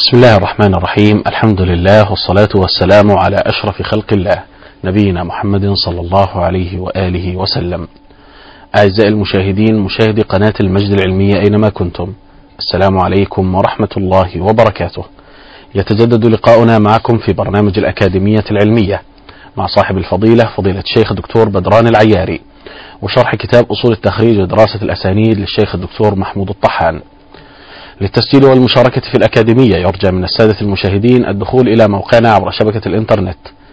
بسم الله الرحمن الرحيم. الحمد لله والصلاة والسلام على أشرف خلق الله نبينا محمد صلى الله عليه وآله وسلم. أعزائي المشاهدين، مشاهدي قناة المجد العلمية أينما كنتم، السلام عليكم ورحمة الله وبركاته. يتجدد لقاؤنا معكم في برنامج الأكاديمية العلمية مع صاحب الفضيلة فضيلة الشيخ الدكتور بدران العياري، وشرح كتاب أصول التخريج ودراسة الأسانيد للشيخ الدكتور محمود الطحان. للتسجيل والمشاركة في الأكاديمية يرجى من السادة المشاهدين الدخول إلى موقعنا عبر شبكة الإنترنت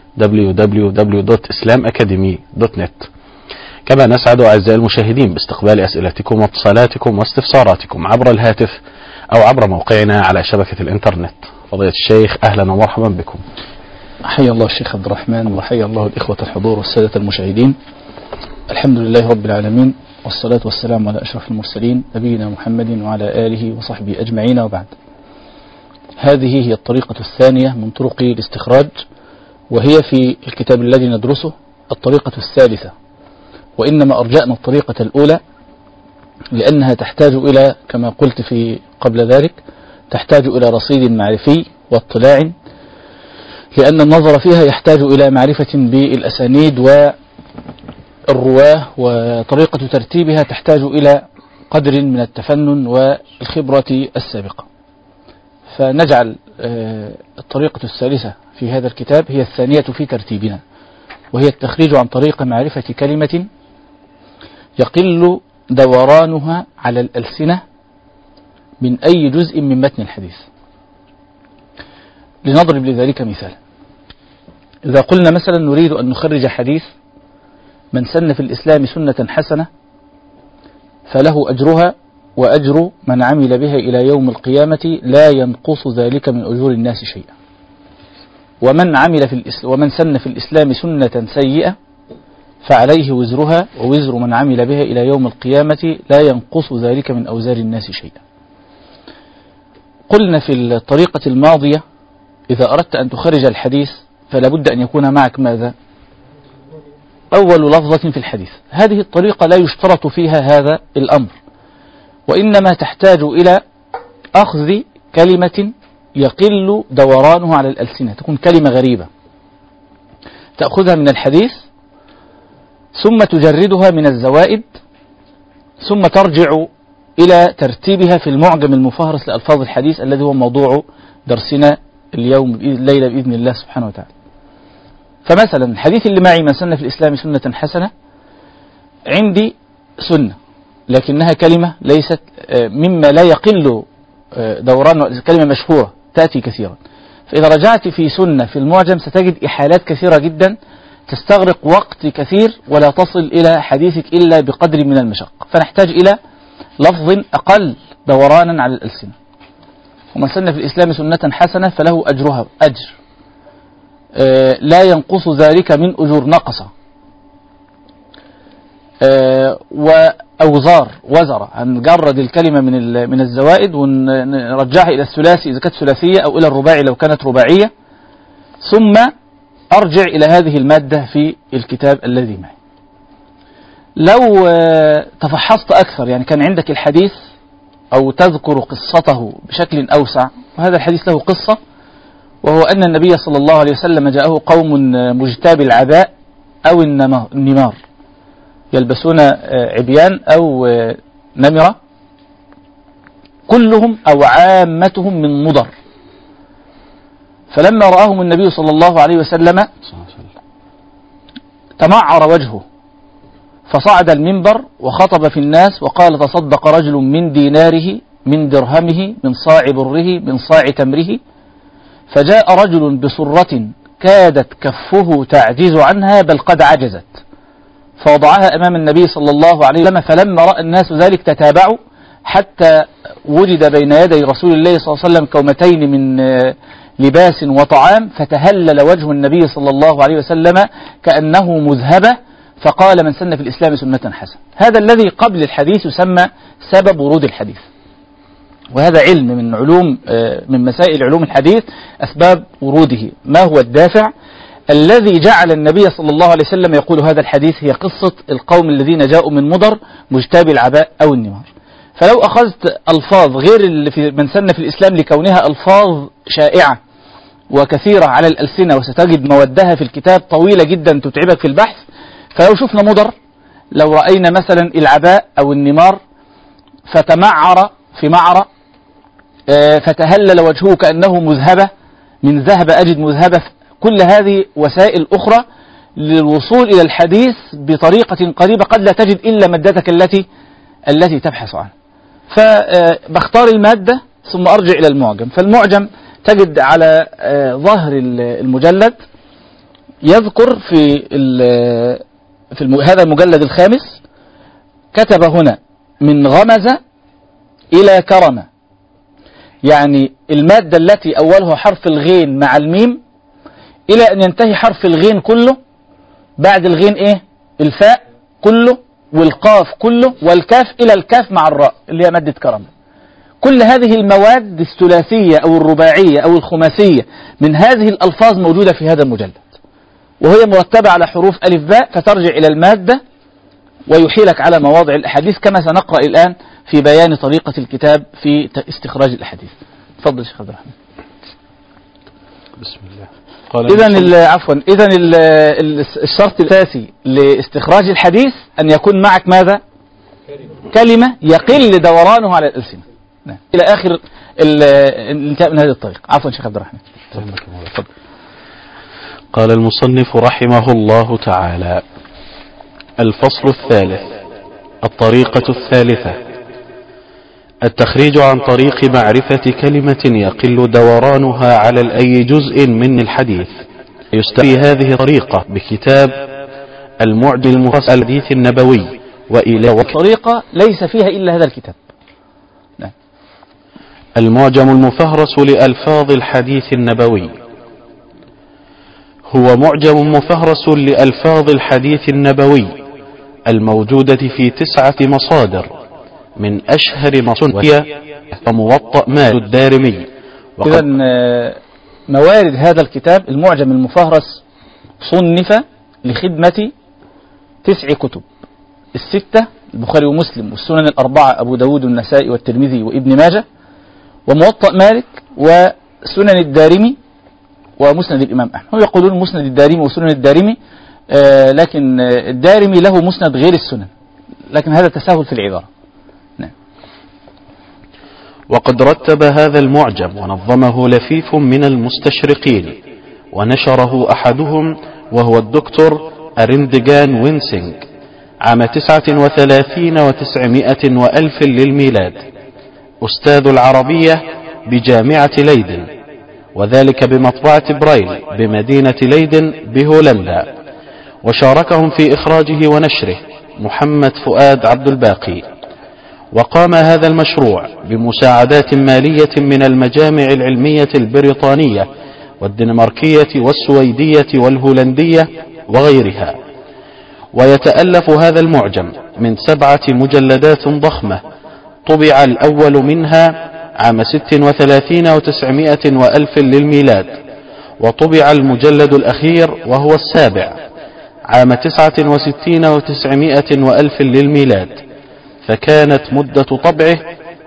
www.islamacademy.net. كما نسعد أعزائي المشاهدين باستقبال أسئلتكم واتصالاتكم واستفساراتكم عبر الهاتف أو عبر موقعنا على شبكة الإنترنت. فضيلة الشيخ، أهلا ومرحبا بكم. حيا الله الشيخ عبد الرحمن، وحيا الله الإخوة الحضور والسادة المشاهدين. الحمد لله رب العالمين، والصلاة والسلام على أشرف المرسلين نبينا محمد وعلى آله وصحبه أجمعين، وبعد. هذه هي الطريقة الثانية من طرق الاستخراج، وهي في الكتاب الذي ندرسه الطريقة الثالثة، وإنما أرجأنا الطريقة الأولى لأنها تحتاج إلى، كما قلت في قبل ذلك، تحتاج إلى رصيد معرفي واطلاع، لأن النظر فيها يحتاج إلى معرفة بالأسانيد والرواه، وطريقة ترتيبها تحتاج إلى قدر من التفنن والخبرة السابقة. فنجعل الطريقة الثالثة في هذا الكتاب هي الثانية في ترتيبنا، وهي التخريج عن طريق معرفة كلمة يقل دورانها على الألسنة من أي جزء من متن الحديث. لنضرب لذلك مثال. إذا قلنا مثلا نريد أن نخرج حديث من سن في الإسلام سنة حسنة فله أجرها وأجر من عمل بها إلى يوم القيامة لا ينقص ذلك من أجور الناس شيئا، ومن سن في الإسلام سنة سيئة فعليه وزرها ووزر من عمل بها إلى يوم القيامة لا ينقص ذلك من أوزار الناس شيئا. قلنا في الطريقة الماضية إذا أردت أن تخرج الحديث فلا بد أن يكون معك ماذا؟ أول لفظة في الحديث. هذه الطريقة لا يشترط فيها هذا الأمر، وإنما تحتاج إلى أخذ كلمة يقل دورانه على الألسنة، تكون كلمة غريبة تأخذها من الحديث ثم تجردها من الزوائد، ثم ترجع إلى ترتيبها في المعجم المفهرس لألفاظ الحديث الذي هو موضوع درسنا اليوم الليلة بإذن الله سبحانه وتعالى. فمثلا الحديث اللي معي من سن في الإسلام سنة حسنة، عندي سنة لكنها كلمة ليست مما لا يقل دوران، كلمة مشهورة تأتي كثيرا. فإذا رجعت في سنة في المعجم ستجد إحالات كثيرة جدا تستغرق وقت كثير ولا تصل إلى حديثك إلا بقدر من المشقة، فنحتاج إلى لفظ أقل دورانا على الألسنة. ومن سن في الإسلام سنة حسنة فله أجرها، أجر لا ينقص ذلك من أجور نقصة، وأوزار وزرة، هنجرد الكلمة من الزوائد ونرجعها إلى الثلاثي إذا كانت ثلاثية أو إلى الرباعي لو كانت رباعية، ثم أرجع إلى هذه المادة في الكتاب الذي معي. لو تفحصت أكثر، يعني كان عندك الحديث أو تذكر قصته بشكل أوسع، وهذا الحديث له قصة، وهو أن النبي صلى الله عليه وسلم جاءه قوم مجتاب العباء أو النمار، يلبسون عبيان أو نمرة، كلهم أو عامتهم من مضر. فلما رآهم النبي صلى الله عليه وسلم تمعر وجهه، فصعد المنبر وخطب في الناس وقال: تصدق رجل من ديناره من درهمه من صاع بره من صاع تمره، فجاء رجل بصرة كادت كفه تعجز عنها بل قد عجزت، فوضعها أمام النبي صلى الله عليه وسلم، فلما رأى الناس ذلك تتابعوا حتى وجد بين يدي رسول الله صلى الله عليه وسلم كومتين من لباس وطعام، فتهلل وجه النبي صلى الله عليه وسلم كأنه مذهبة، فقال: من سن في الإسلام سنة حسنة. هذا الذي قبل الحديث يسمى سبب ورود الحديث، وهذا علم من مسائل علوم الحديث، أسباب وروده. ما هو الدافع الذي جعل النبي صلى الله عليه وسلم يقول هذا الحديث؟ هي قصة القوم الذين جاءوا من مضر مجتاب العباء أو النمار. فلو أخذت ألفاظ غير اللي في من سن في الإسلام لكونها ألفاظ شائعة وكثيرة على الألسنة وستجد مودها في الكتاب طويلة جدا تتعبك في البحث، فلو شفنا مضر، لو رأينا مثلا العباء أو النمار فتمعر في معرة، فتهلل وجهه كأنه مذهبة من ذهب أجد مذهبة، كل هذه وسائل أخرى للوصول إلى الحديث بطريقة قريبة قد لا تجد إلا مادتك التي تبحث عنها. فبختار المادة ثم أرجع إلى المعجم. فالمعجم تجد على ظهر المجلد يذكر هذا المجلد الخامس، كتب هنا من غمز إلى كرم، يعني المادة التي أولها حرف الغين مع الميم إلى أن ينتهي حرف الغين كله، بعد الغين إيه؟ الفاء كله والقاف كله والكاف إلى الكاف مع الراء اللي هي مادة كرم. كل هذه المواد الثلاثية أو الرباعية أو الخماسية من هذه الألفاظ موجودة في هذا المجلد، وهي مرتبة على حروف ألف باء، فترجع إلى المادة ويحيلك على مواضع الأحاديث كما سنقرأ الآن في بيان طريقة الكتاب في استخراج الأحاديث. تفضل شيخ عبد الرحمن. بسم الله. إذا الشرط الأساسي لاستخراج الحديث أن يكون معك ماذا؟ كلمة يقل دورانه على الألسنة. نعم. إلى آخر الانتهاء من هذه الطريقة. عفوا شيخ عبد الرحمن. قال المصنف رحمه الله تعالى: الفصل الثالث، الطريقة الثالثة، التخريج عن طريق معرفة كلمة يقل دورانها على أي جزء من الحديث. يستفي هذه الطريقة بكتاب المعجم المفصل الحديث النبوي، وإلى الطريقة ليس فيها إلا هذا الكتاب. نعم. المعجم المفهرس لألفاظ الحديث النبوي هو معجم مفهرس لألفاظ الحديث النبوي الموجودة في 9 مصادر، من أشهر مصادر وموطأ مالك الدارمي. إذا موارد هذا الكتاب المعجم المفهرس صنف لخدمة 9 كتب، 6 البخاري ومسلم والسنن 4 أبو داود والنسائي والترمذي وابن ماجه، وموطأ مالك وسنن الدارمي ومسند الإمام أحمد. هم يقولون مسند الدارمي وسنن الدارمي، لكن الدارمي له مسند غير السنن، لكن هذا تساهل في العبارة. نعم. وقد رتب هذا المعجم ونظمه لفيف من المستشرقين، ونشره أحدهم وهو الدكتور أرندجان وينسينج عام 39 و900 وألف للميلاد، أستاذ العربية بجامعة ليدن، وذلك بمطبعة برايل بمدينة ليدن بهولندا. وشاركهم في إخراجه ونشره محمد فؤاد عبد الباقي. وقام هذا المشروع بمساعدات مالية من المجامع العلمية البريطانية والدنماركية والسويدية والهولندية وغيرها. ويتألف هذا المعجم من 7 مجلدات ضخمة، طبع الأول منها عام 36 و900 وألف للميلاد، وطبع المجلد الأخير وهو السابع عام 69 و900 وألف للميلاد، فكانت مدة طبعه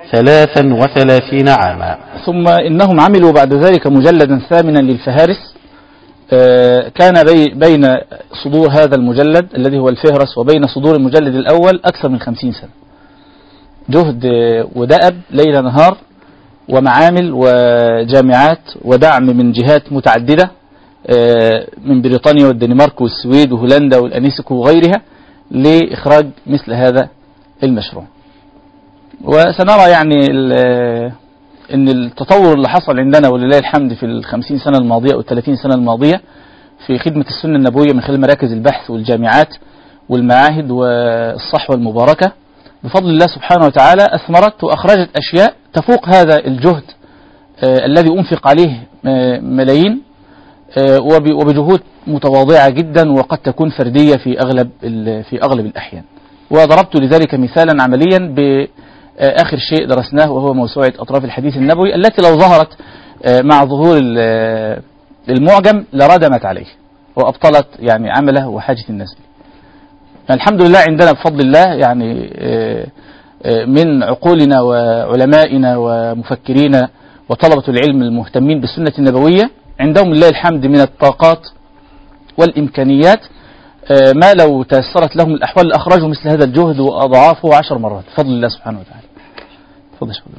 33 عاما. ثم إنهم عملوا بعد ذلك مجلدا ثامنا للفهارس، كان بين صدور هذا المجلد الذي هو الفهرس وبين صدور المجلد الأول أكثر من 50 سنة جهد ودأب ليل نهار، ومعامل وجامعات ودعم من جهات متعددة من بريطانيا والدنمارك والسويد وهولندا والأنيسك وغيرها لإخراج مثل هذا المشروع. وسنرى يعني أن التطور اللي حصل عندنا ولله الحمد في 50 سنة الماضية أو 30 سنة الماضية في خدمة السنة النبوية من خلال مراكز البحث والجامعات والمعاهد والصحوة المباركة بفضل الله سبحانه وتعالى أثمرت وأخرجت أشياء تفوق هذا الجهد الذي أنفق عليه ملايين، وبجهود متواضعة جدا وقد تكون فردية في أغلب الأحيان. وضربت لذلك مثالا عمليا بآخر شيء درسناه وهو موسوعة أطراف الحديث النبوي، التي لو ظهرت مع ظهور المعجم لردمت عليه وأبطلت يعني عمله وحاجة الناس به. الحمد لله عندنا بفضل الله يعني من عقولنا وعلمائنا ومفكرين وطلبة العلم المهتمين بالسنة النبوية عندهم لله الحمد من الطاقات والإمكانيات ما لو تيسرت لهم الأحوال لأخرجوا مثل هذا الجهد وأضعافه 10 مرات بفضل الله سبحانه وتعالى. تفضل شكرا.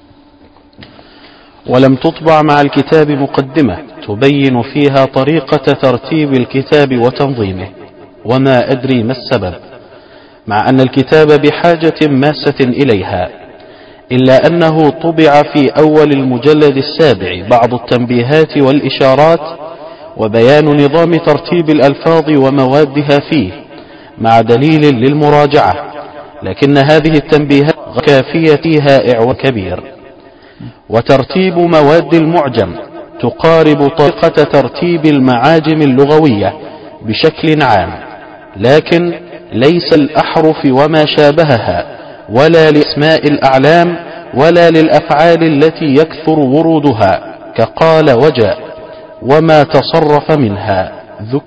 ولم تطبع مع الكتاب مقدمة تبين فيها طريقة ترتيب الكتاب وتنظيمه، وما أدري ما السبب، مع أن الكتاب بحاجة ماسة إليها، إلا أنه طبع في أول المجلد 7 بعض التنبيهات والإشارات وبيان نظام ترتيب الألفاظ وموادها فيه مع دليل للمراجعة، لكن هذه التنبيهات كافية فيها إعوان كبير. وترتيب مواد المعجم تقارب طريقة ترتيب المعاجم اللغوية بشكل عام، لكن ليس الأحرف وما شابهها ولا لأسماء الأعلام ولا للأفعال التي يكثر ورودها كقال وجاء وما تصرف منها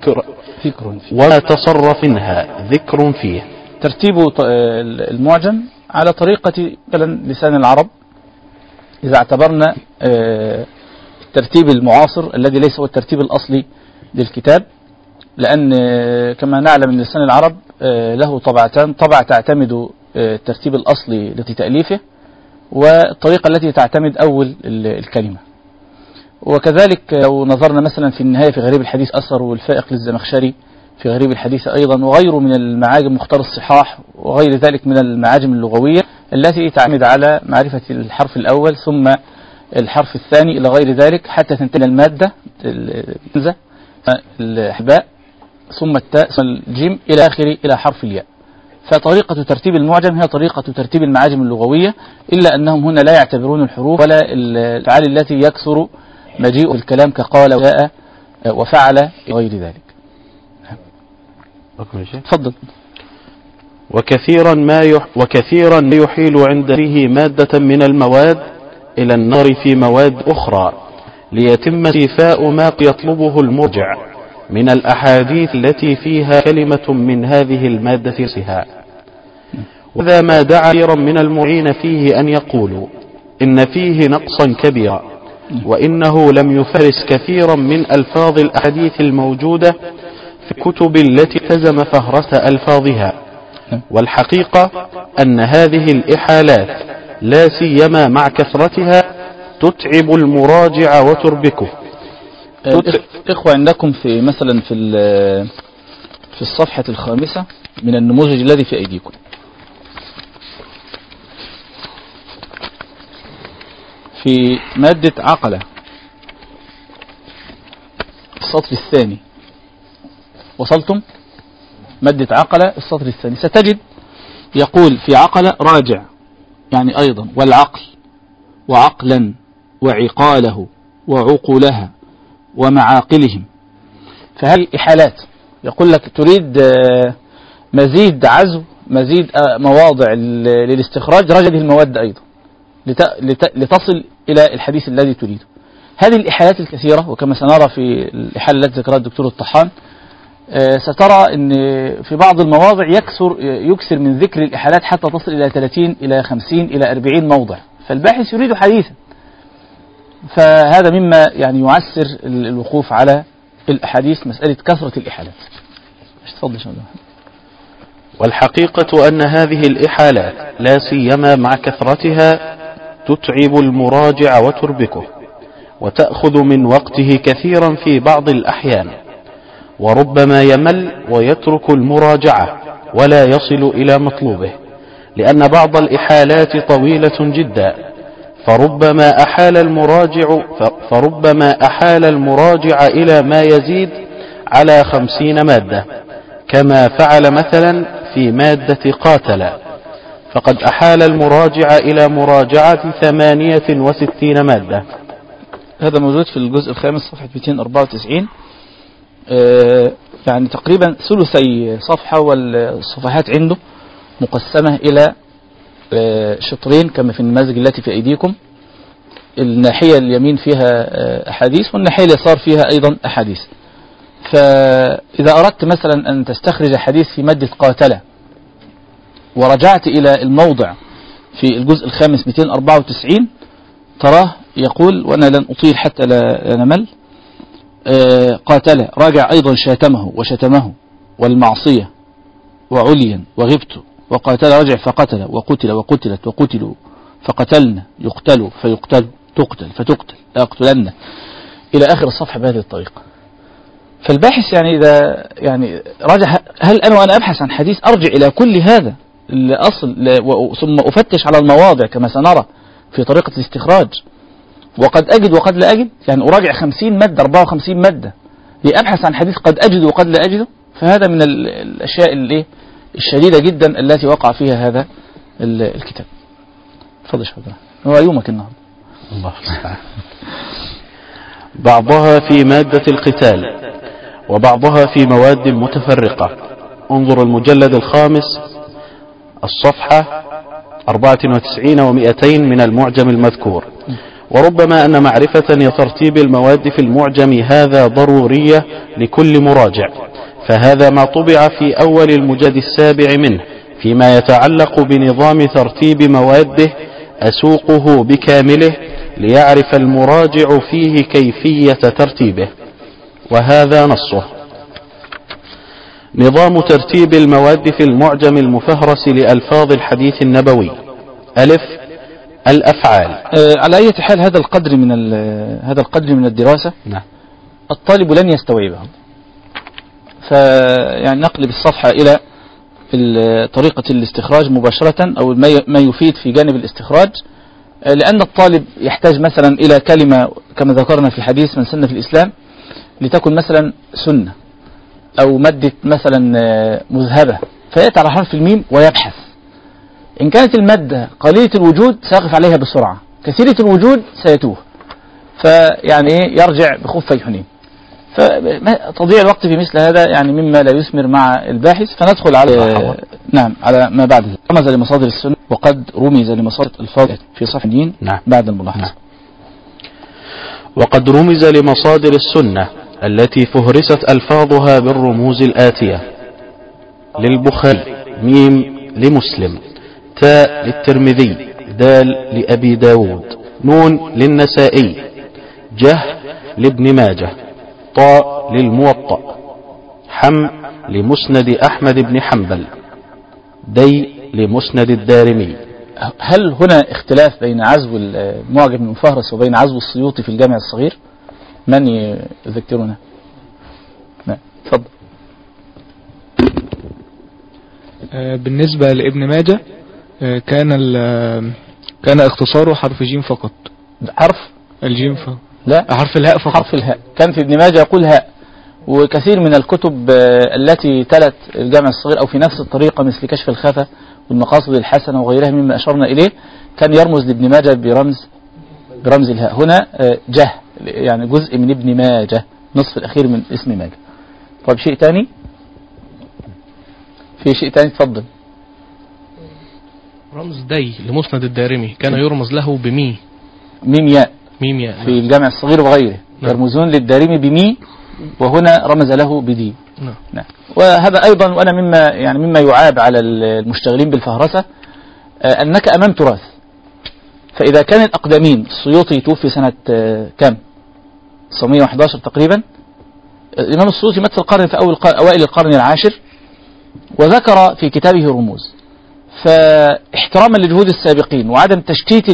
ذكر فيه. ترتيب المعجم على طريقة مثلا لسان العرب إذا اعتبرنا الترتيب المعاصر الذي ليس هو الترتيب الأصلي للكتاب، لأن كما نعلم أن لسان العرب له طبعتان، طبعة تعتمد الترتيب الأصلي لتأليفه والطريقة التي تعتمد أول الكلمة. وكذلك لو نظرنا مثلا في النهاية في غريب الحديث أثر والفائق للزمخشري في غريب الحديث أيضا وغيره من المعاجم مختار الصحاح وغير ذلك من المعاجم اللغوية التي تعتمد على معرفة الحرف الأول ثم الحرف الثاني إلى غير ذلك حتى تنتهي المادة الحباء ثم التاء ثم الجيم إلى آخر إلى حرف الياء. فطريقة ترتيب المعجم هي طريقة ترتيب المعاجم اللغوية، إلا أنهم هنا لا يعتبرون الحروف ولا الأفعال التي يكثر مجيء الكلام كقال وجاء وفعل غير ذلك. تفضل. وكثيرا ما يحيل عند فيه مادة من المواد إلى النظر في مواد أخرى ليتم استيفاء ما يطلبه المرجع من الأحاديث التي فيها كلمة من هذه المادة نفسها. وذا ما دعا كثيرا من المعين فيه أن يقولوا إن فيه نقصا كبيرا، وإنه لم يفرس كثيرا من ألفاظ الأحاديث الموجودة في الكتب التي التزم فهرس ألفاظها. والحقيقة أن هذه الإحالات لا سيما مع كثرتها تتعب المراجع وتربكه. إخوة عندكم في مثلا في الصفحة 5 من النموذج الذي في أيديكم في مادة عقلة السطر الثاني، وصلتم؟ مادة عقلة السطر الثاني ستجد يقول في عقلة راجع يعني أيضا والعقل وعقلا وعقاله وعقولها ومعاقلهم. فهذه إحالات، يقول لك تريد مزيد عزو مزيد مواضع للاستخراج، رجع المواد أيضا لتصل إلى الحديث الذي تريده. هذه الإحالات الكثيرة، وكما سنرى في الإحالة التي ذكرها الدكتور الطحان سترى أن في بعض المواضع يكثر من ذكر الإحالات حتى تصل إلى 30 إلى 50 إلى 40 موضع، فالباحث يريد حديثا، فهذا مما يعني يعسر الوقوف على الأحاديث، مسألة كثرة الإحالات. تفضل شو. والحقيقة أن هذه الإحالات لا سيما مع كثرتها تتعب المراجع وتربكه وتأخذ من وقته كثيرا في بعض الأحيان، وربما يمل ويترك المراجعة ولا يصل إلى مطلوبه، لأن بعض الإحالات طويلة جدا، فربما أحال المراجع إلى ما يزيد على 50 مادة، كما فعل مثلا في مادة قاتل، فقد أحال المراجع إلى مراجعة 68 مادة. هذا موجود في الجزء الخامس صفحة 294، يعني تقريبا ثلثي صفحة، والصفحات عنده مقسمة إلى شطرين كما في النماذج التي في أيديكم، الناحية اليمين فيها أحاديث والناحية اليسار فيها أيضا أحاديث. فإذا أردت مثلا أن تستخرج حديث في مادة قاتلة ورجعت إلى الموضع في الجزء الخامس 294 تراه يقول، وأنا لن أطيل حتى لا نمل، قاتل، راجع أيضا شاتمه وشتمه والمعصية وعليا وغبت، وقاتل رجع فقتل وقتل وقتلت وقتلوا فقتلنا يقتل فيقتل تقتل فتقتل لا أقتلن إلى آخر الصفحة بهذه الطريقة. فالباحث يعني إذا يعني رجع، هل أنا وأنا أبحث عن حديث أرجع إلى كل هذا الأصل ثم أفتش على المواضع كما سنرى في طريقة الاستخراج، وقد أجد وقد لا أجد، يعني أراجع 50 مادة 54 مادة لأبحث عن حديث قد أجد وقد لا أجده؟ فهذا من الأشياء الشديدة جدا التي وقع فيها هذا الكتاب. تفضل شباب، هو يومك النهارده. الله المستعان. بعضها في مادة القتال وبعضها في مواد متفرقة. انظر المجلد الخامس الصفحة 94 و200 من المعجم المذكور. وربما أن معرفة ترتيب المواد في المعجم هذا ضرورية لكل مراجع، فهذا ما طبع في أول المجلد السابع منه فيما يتعلق بنظام ترتيب مواده أسوقه بكامله ليعرف المراجع فيه كيفية ترتيبه، وهذا نصه: نظام ترتيب المواد في المعجم المفهرس لألفاظ الحديث النبوي. ألف، الأفعال. على أي حال هذا القدر من الدراسة نعم. الطالب لن يستوعبه، فيعني نقلب الصفحة إلى طريقة الاستخراج مباشرة أو ما يفيد في جانب الاستخراج، لأن الطالب يحتاج مثلا إلى كلمة كما ذكرنا في حديث من سن في الإسلام لتكن مثلا سنة، أو مادة مثلا مذهبة، فيأتي على حرف الميم ويبحث. إن كانت المادة قليلة الوجود سيقف عليها بسرعة، كثيرة الوجود سيتوه، فيعني يرجع بخفي حنين. فتضيع الوقت في مثل هذا يعني مما لا يثمر مع الباحث. فندخل على على ما بعد. رمز لمصادر السنة وقد رمز لمصادر الفاظ في صفحة دين بعد الملاحظة. وقد رمز لمصادر السنة التي فهرست ألفاظها بالرموز الآتية: للبخاري، ميم لمسلم، تاء للترمذي، دال لأبي داود، نون للنسائي، جه لابن ماجه، طاء للموطأ، حم لمسند أحمد بن حنبل، دي لمسند الدارمي. هل هنا اختلاف بين عزو المعجم المفهرس وبين عزو السيوطي في الجامع الصغير؟ من يذكرنا؟ تفضل. بالنسبة لابن ماجه كان اختصاره حرف جيم فقط. حرف الجيم فقط؟ لا، حرف الهاء فقط. حرف الهاء. كان في ابن ماجه يقول هاء. وكثير من الكتب التي تلت الجامع الصغير أو في نفس الطريقة مثل كشف الخفا والمقاصد الحسنة وغيرها مما أشرنا إليه كان يرمز لابن ماجه برمز الهاء. هنا جه يعني جزء من ابن ماجه، نصف الأخير من اسم ماجه. طيب شيء تاني؟ في شيء تاني؟ تفضل. رمز دي لمسند الدارمي كان يرمز له بمي، ميم ياء في الجامع الصغير وغيره. يرمزون للدارمي بمي، وهنا رمز له بدي. نعم. وهذا أيضا وأنا مما يعاب على المشتغلين بالفهرسة أنك أمام تراث. فإذا كان الأقدمين السيوطي توفي سنة كم؟ 911 تقريبا. الإمام السيوطي مات في القرن في أوائل القرن العاشر، وذكر في كتابه رموز. فاحتراما لجهود السابقين وعدم تشتيت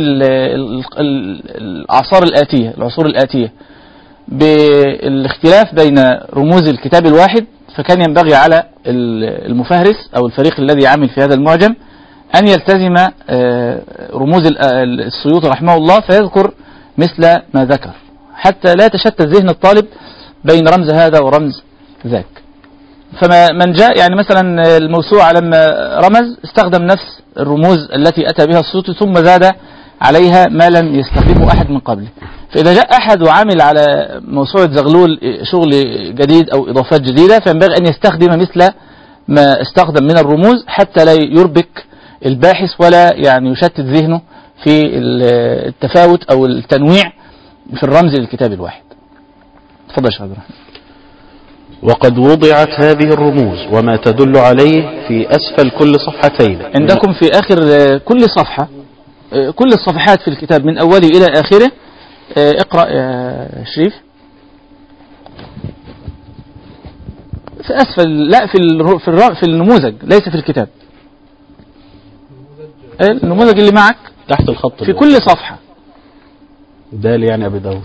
العصور الآتية بالاختلاف بين رموز الكتاب الواحد، فكان ينبغي على المفهرس أو الفريق الذي يعمل في هذا المعجم أن يلتزم رموز السيوطي رحمه الله، فيذكر مثل ما ذكر حتى لا يتشتت ذهن الطالب بين رمز هذا ورمز ذاك. فمن جاء يعني مثلا الموسوعة لما رمز استخدم نفس الرموز التي أتى بها السيوطي ثم زاد عليها ما لم يستخدمه أحد من قبله. فإذا جاء أحد وعمل على موسوعة زغلول شغل جديد أو إضافات جديدة فينبغي أن يستخدم مثل ما استخدم من الرموز حتى لا يربك الباحث ولا يعني يشتت ذهنه في التفاوت أو التنويع في الرمز للكتاب الواحد. تفضل شيخ عبد الرحمن. وقد وضعت هذه الرموز وما تدل عليه في أسفل كل صفحتين. عندكم في آخر كل صفحة كل الصفحات في الكتاب من أوله إلى آخره. اقرأ يا شريف. في أسفل، لا في النموذج، ليس في الكتاب. النموذج اللي معك تحت الخط في كل صفحة. دال يعني أبي داود.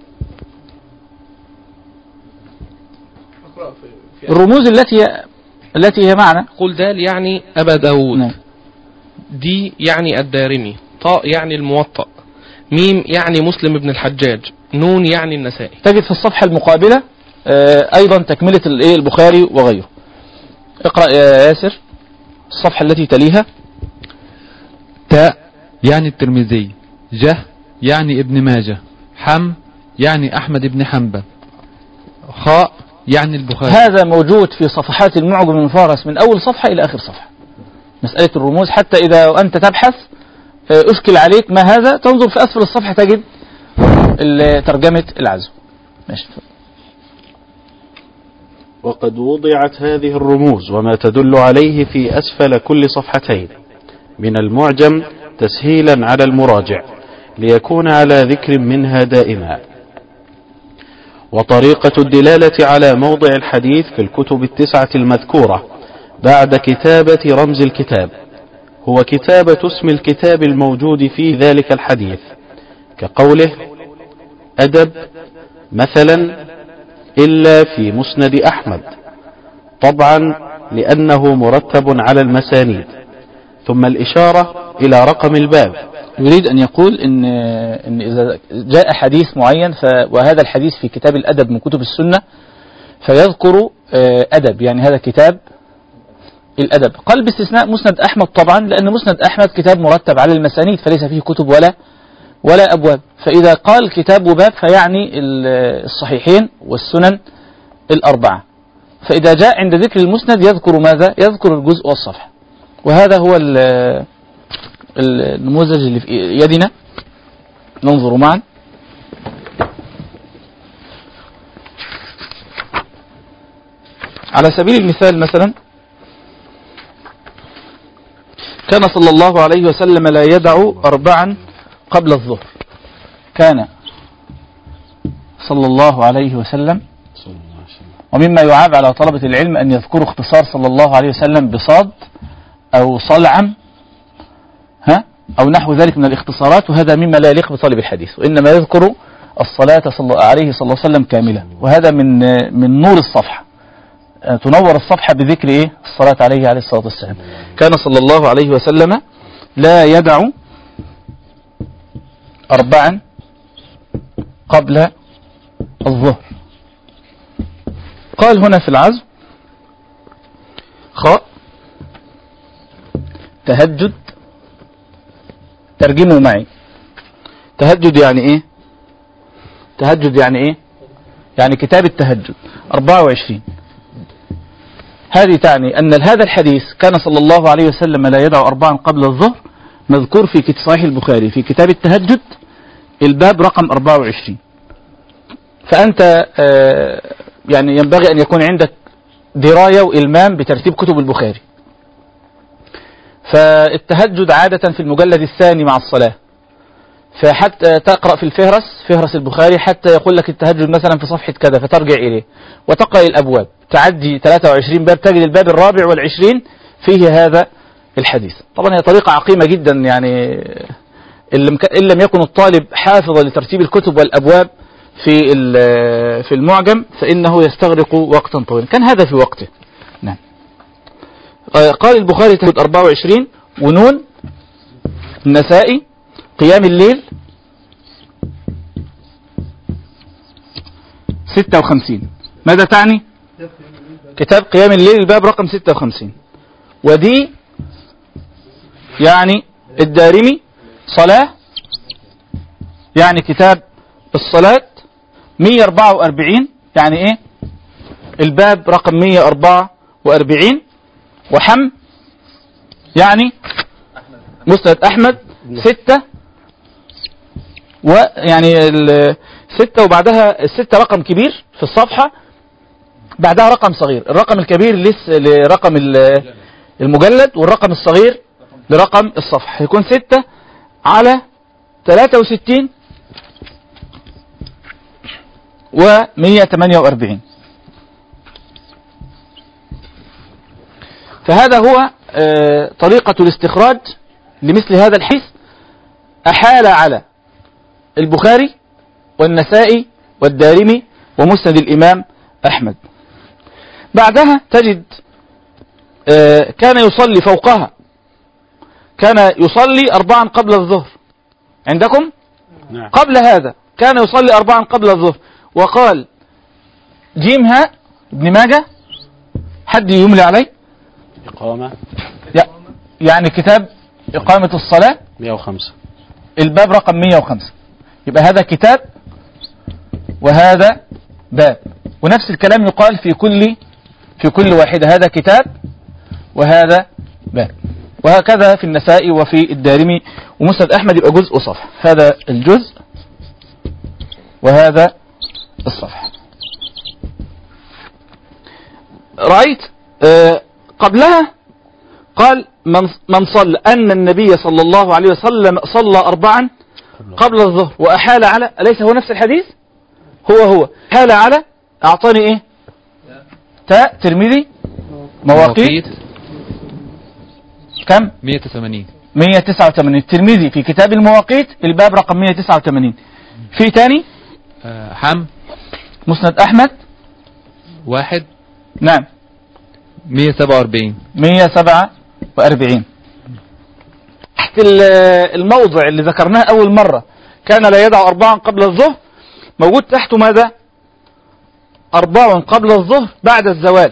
الرموز التي هي معنا. قل دال يعني أبا داود. نعم. دي يعني الدارمي. طاء يعني الموطأ. ميم يعني مسلم بن الحجاج. نون يعني النسائي. تجد في الصفحة المقابلة أيضا تكملة البخاري وغيره. اقرأ يا ياسر الصفحة التي تليها. تاء يعني الترمذي، جه يعني ابن ماجه، حم يعني أحمد بن حنبل، خاء يعني البخاري. هذا موجود في صفحات المعجم المفهرس من أول صفحة إلى آخر صفحة. مسألة الرموز حتى إذا أنت تبحث أشكل عليك ما هذا، تنظر في أسفل الصفحة تجد ترجمة العزو. ماشي. وقد وضعت هذه الرموز وما تدل عليه في أسفل كل صفحتين من المعجم تسهيلا على المراجع ليكون على ذكر منها دائما. وطريقة الدلالة على موضع الحديث في الكتب 9 المذكورة بعد كتابة رمز الكتاب هو كتابة اسم الكتاب الموجود في ذلك الحديث، كقوله أدب مثلا إلا في مسند أحمد، طبعا لأنه مرتب على المسانيد، ثم الإشارة إلى رقم الباب. يريد أن يقول إن إذا جاء حديث معين وهذا الحديث في كتاب الأدب من كتب السنة فيذكر أدب، يعني هذا كتاب الأدب. قال باستثناء مسند أحمد طبعا، لأن مسند أحمد كتاب مرتب على المسانيد فليس فيه كتب ولا أبواب. فإذا قال كتاب وباب فيعني الصحيحين والسنن الأربعة. فإذا جاء عند ذكر المسند يذكر ماذا؟ يذكر الجزء والصفحة. وهذا هو النموذج اللي في يدنا. ننظر معا. على سبيل المثال مثلا كان صلى الله عليه وسلم لا يدع 4 قبل الظهر. كان صلى الله عليه وسلم، ومما يعاب على طلبة العلم أن يذكروا اختصار صلى الله عليه وسلم بصاد أو صلعم أو نحو ذلك من الاختصارات، وهذا مما لا يليق بطالب الحديث، وإنما يذكر الصلاة عليه صلى الله عليه وسلم كاملة. وهذا من نور الصفحة، تنور الصفحة بذكر الصلاة عليه الصلاة والسلام. كان صلى الله عليه وسلم لا يدع 4 قبل الظهر. قال هنا في العزم خاء تهجد. ترجموا معي. تهجد يعني ايه؟ تهجد يعني ايه؟ يعني كتاب التهجد 24. هذه تعني أن هذا الحديث كان صلى الله عليه وسلم لا يدع 4 قبل الظهر مذكور في صحيح البخاري في كتاب التهجد الباب رقم 24. فأنت يعني ينبغي أن يكون عندك دراية وإلمام بترتيب كتب البخاري. فالتهجد عادة في المجلد الثاني مع الصلاة، فحتى تقرأ في فهرس البخاري حتى يقول لك التهجد مثلا في صفحة كذا فترجع إليه وتقرأ الأبواب، تعدي 23 باب تجد الباب 24 فيه هذا الحديث. طبعا هي طريقة عقيمة جدا، يعني إن لم يكن الطالب حافظا لترتيب الكتب والأبواب في المعجم فإنه يستغرق وقتا طويلا. كان هذا في وقته. نعم. قال البخاري تهجد 24 ونون النسائي قيام الليل 56. ماذا تعني؟ كتاب قيام الليل الباب رقم 56. ودي يعني الدارمي صلاة، يعني كتاب الصلاة 144، يعني ايه؟ الباب رقم 144. وحم يعني مسند أحمد 6، ويعني 6 وبعدها 6 رقم كبير في الصفحة، بعدها رقم صغير. الرقم الكبير لرقم المجلد والرقم الصغير لرقم الصفحة، يكون 6 على 63 و148. فهذا هو طريقة الاستخراج لمثل هذا الحديث، أحال على البخاري والنسائي والدارمي ومسند الإمام أحمد. بعدها تجد كان يصلي فوقها، كان يصلي 4 قبل الظهر عندكم؟ نعم. قبل هذا كان يصلي 4 قبل الظهر، وقال جيمها ابن ماجه، حد يملي علي؟ إقامة يعني كتاب إقامة الصلاة 105، الباب رقم 105. يبقى هذا كتاب وهذا باب، ونفس الكلام يقال في كل واحدة، هذا كتاب وهذا باب. وهكذا في النسائي وفي الدارمي ومسند أحمد، يبقى جزء وصفحة، هذا الجزء وهذا الصفحة. رأيت قبلها قال من صلى أن النبي صلى الله عليه وسلم صلى 4 قبل الظهر وأحال على، أليس هو نفس الحديث؟ هو أحال على، أعطاني إيه؟ تاء ترمذي مواقيت كم؟ 189. الترمذي في كتاب المواقيت الباب رقم 189. في تاني حم مسند أحمد 1 نعم 147. تحت الموضع اللي ذكرناه أول مرة كان لا يدع 4 قبل الظهر، موجود تحته ماذا؟ 4 قبل الظهر بعد الزوال،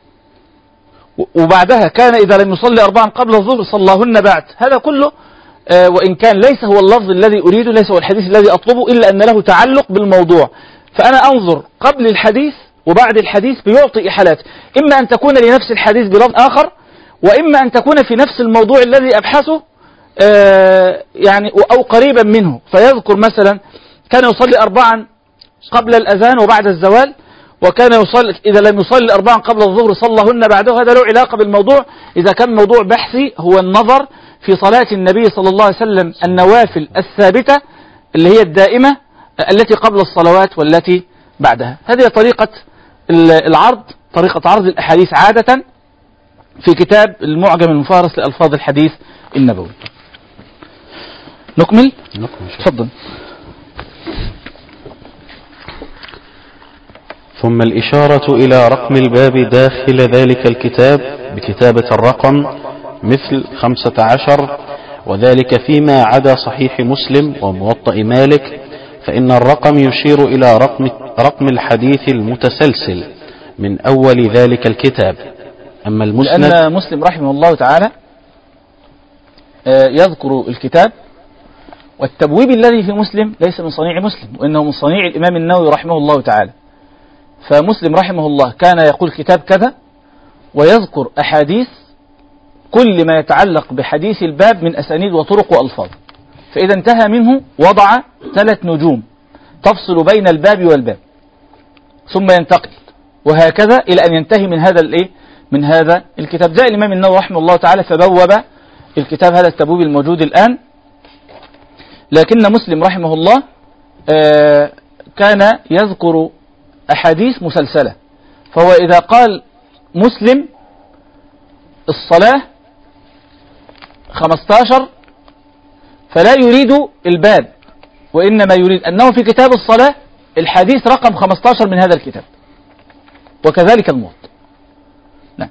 وبعدها كان إذا لم يصلي 4 قبل الظهر صلاهن بعد. هذا كله وإن كان ليس هو اللفظ الذي أريده، ليس هو الحديث الذي أطلبه، إلا أن له تعلق بالموضوع، فأنا أنظر قبل الحديث وبعد الحديث بيعطي إحالات، إما أن تكون لنفس الحديث بلفظ آخر، وإما أن تكون في نفس الموضوع الذي أبحثه يعني أو قريبا منه، فيذكر مثلا كان يصلي 4 قبل الأذان وبعد الزوال، وكان يصلي إذا لم يصلي 4 قبل الظهر صلىهن بعده. هذا له علاقة بالموضوع. إذا كان موضوع بحثي هو النظر في صلاة النبي صلى الله عليه وسلم النوافل الثابتة اللي هي الدائمة التي قبل الصلوات والتي بعدها. هذه طريقة العرض، طريقة عرض الأحاديث عادة في كتاب المعجم المفارس لألفاظ الحديث النبوي. نكمل. تفضل. ثم الإشارة إلى رقم الباب داخل ذلك الكتاب بكتابة الرقم مثل 15، وذلك فيما عدا صحيح مسلم وموطأ مالك، فإن الرقم يشير إلى رقم الحديث المتسلسل من أول ذلك الكتاب. أما المسند، لأن مسلم رحمه الله تعالى يذكر الكتاب، والتبويب الذي في مسلم ليس من صنيع مسلم، وإنه من صنيع الإمام النووي رحمه الله تعالى. فمسلم رحمه الله كان يقول كتاب كذا ويذكر أحاديث كل ما يتعلق بحديث الباب من أسانيد وطرق وألفاظ، فإذا انتهى منه وضع 3 نجوم تفصل بين الباب والباب، ثم ينتقل وهكذا إلى أن ينتهي من هذا الكتاب. جاء الإمام النووي رحمه الله تعالى فبوب الكتاب، هذا التبويب الموجود الآن. لكن مسلم رحمه الله كان يذكر أحاديث مسلسلة، فهو إذا قال مسلم الصلاة 15 فلا يريد الباب، وإنما يريد أنه في كتاب الصلاة الحديث رقم 15 من هذا الكتاب، وكذلك الموطأ. نعم.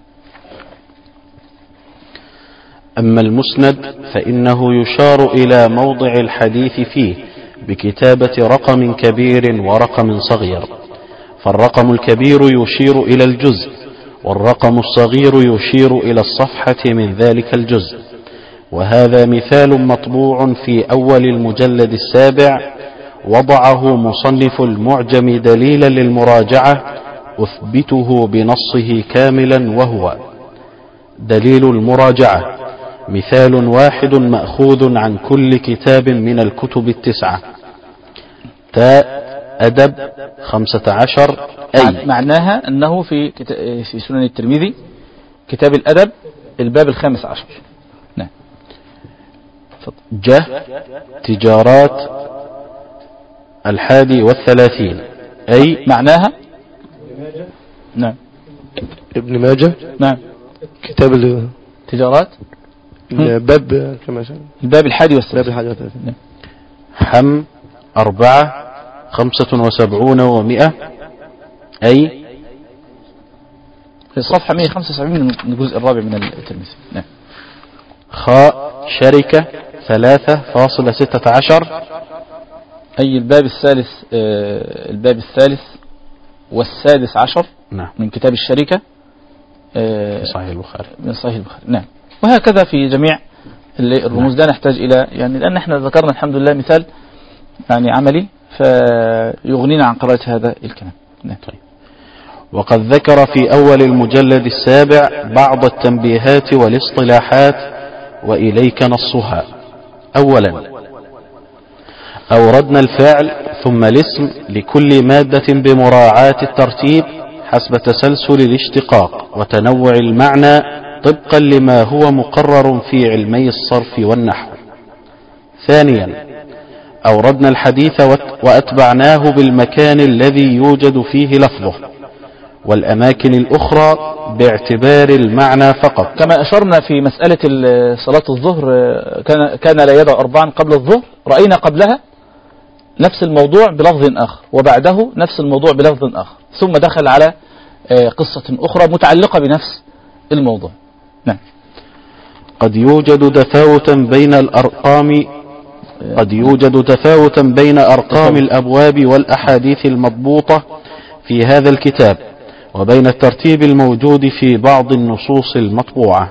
أما المسند فإنه يشار إلى موضع الحديث فيه بكتابة رقم كبير ورقم صغير، فالرقم الكبير يشير إلى الجزء، والرقم الصغير يشير إلى الصفحة من ذلك الجزء. وهذا مثال مطبوع في أول المجلد 7، وضعه مصنف المعجم دليلا للمراجعة أثبته بنصه كاملا، وهو دليل المراجعة مثال واحد مأخوذ عن كل كتاب من الكتب 9. تاء أدب 15 أي معناها أنه في سنن الترمذي كتاب الأدب الباب 15. نعم. تجارات 31 أي معناها نعم ابن ماجه نعم كتاب تجارات الباب كما شاء الباب 31 باب 31 حم 4 75 و100 أي في الصفحة 175 من الجزء الرابع من الترمذي. نعم. خاء شركة 3.16 أي الباب الثالث الباب الثالث والسادس عشر نعم من كتاب الشركة صحيح البخاري من صحيح البخاري. نعم. وهكذا في جميع الرموز. لا نحتاج إلى يعني لأن احنا ذكرنا الحمد لله مثال يعني عملي فيغنينا عن قراءة هذا الكلام. نعم. طيب. وقد ذكر في أول المجلد 7 بعض التنبيهات والاصطلاحات وإليك نصها. أولا أوردنا الفعل ثم الاسم لكل مادة بمراعاة الترتيب حسب تسلسل الاشتقاق وتنوع المعنى طبقا لما هو مقرر في علمي الصرف والنحو. ثانيا أوردنا الحديث وأتبعناه بالمكان الذي يوجد فيه لفظه والأماكن الأخرى باعتبار المعنى فقط. كما أشرنا في مسألة صلاة الظهر كان لا يدع 4 قبل الظهر، رأينا قبلها نفس الموضوع بلفظ آخر وبعده نفس الموضوع بلفظ آخر، ثم دخل على قصة أخرى متعلقة بنفس الموضوع. نعم. قد يوجد تفاوتا بين أرقام الأبواب والأحاديث المضبوطة في هذا الكتاب وبين الترتيب الموجود في بعض النصوص المطبوعة.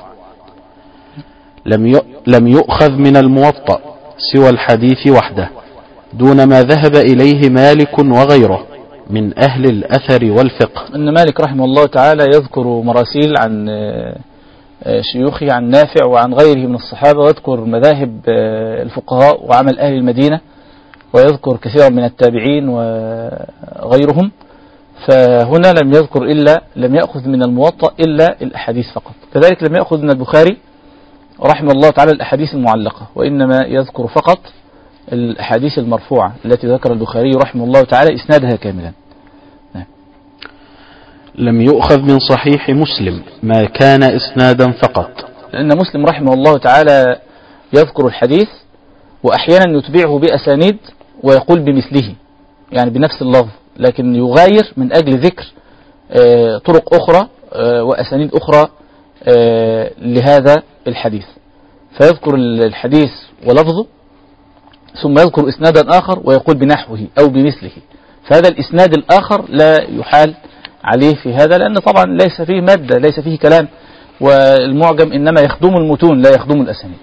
لم يؤخذ من الموطأ سوى الحديث وحده دون ما ذهب إليه مالك وغيره من أهل الأثر والفقه. إن مالك رحمه الله تعالى يذكر مراسيل عن شيوخه عن نافع وعن غيره من الصحابة، ويذكر مذاهب الفقهاء وعمل أهل المدينة، ويذكر كثيرا من التابعين وغيرهم. فهنا لم يأخذ من الموطأ إلا الأحاديث فقط. كذلك لم يأخذ من البخاري رحمه الله تعالى الأحاديث المعلقة، وإنما يذكر فقط الأحاديث المرفوعة التي ذكر البخاري رحمه الله تعالى إسنادها كاملا. نعم. لم يؤخذ من صحيح مسلم ما كان إسنادا فقط، لأن مسلم رحمه الله تعالى يذكر الحديث وأحيانا يتبعه بأسانيد ويقول بمثله يعني بنفس اللفظ، لكن يغاير من أجل ذكر طرق أخرى وأسانيد أخرى لهذا الحديث، فيذكر الحديث ولفظه ثم يذكر إسنادا آخر ويقول بنحوه أو بمثله. فهذا الإسناد الآخر لا يحال عليه في هذا، لأن طبعا ليس فيه مادة، ليس فيه كلام، والمعجم إنما يخدم المتون لا يخدم الأسانيد.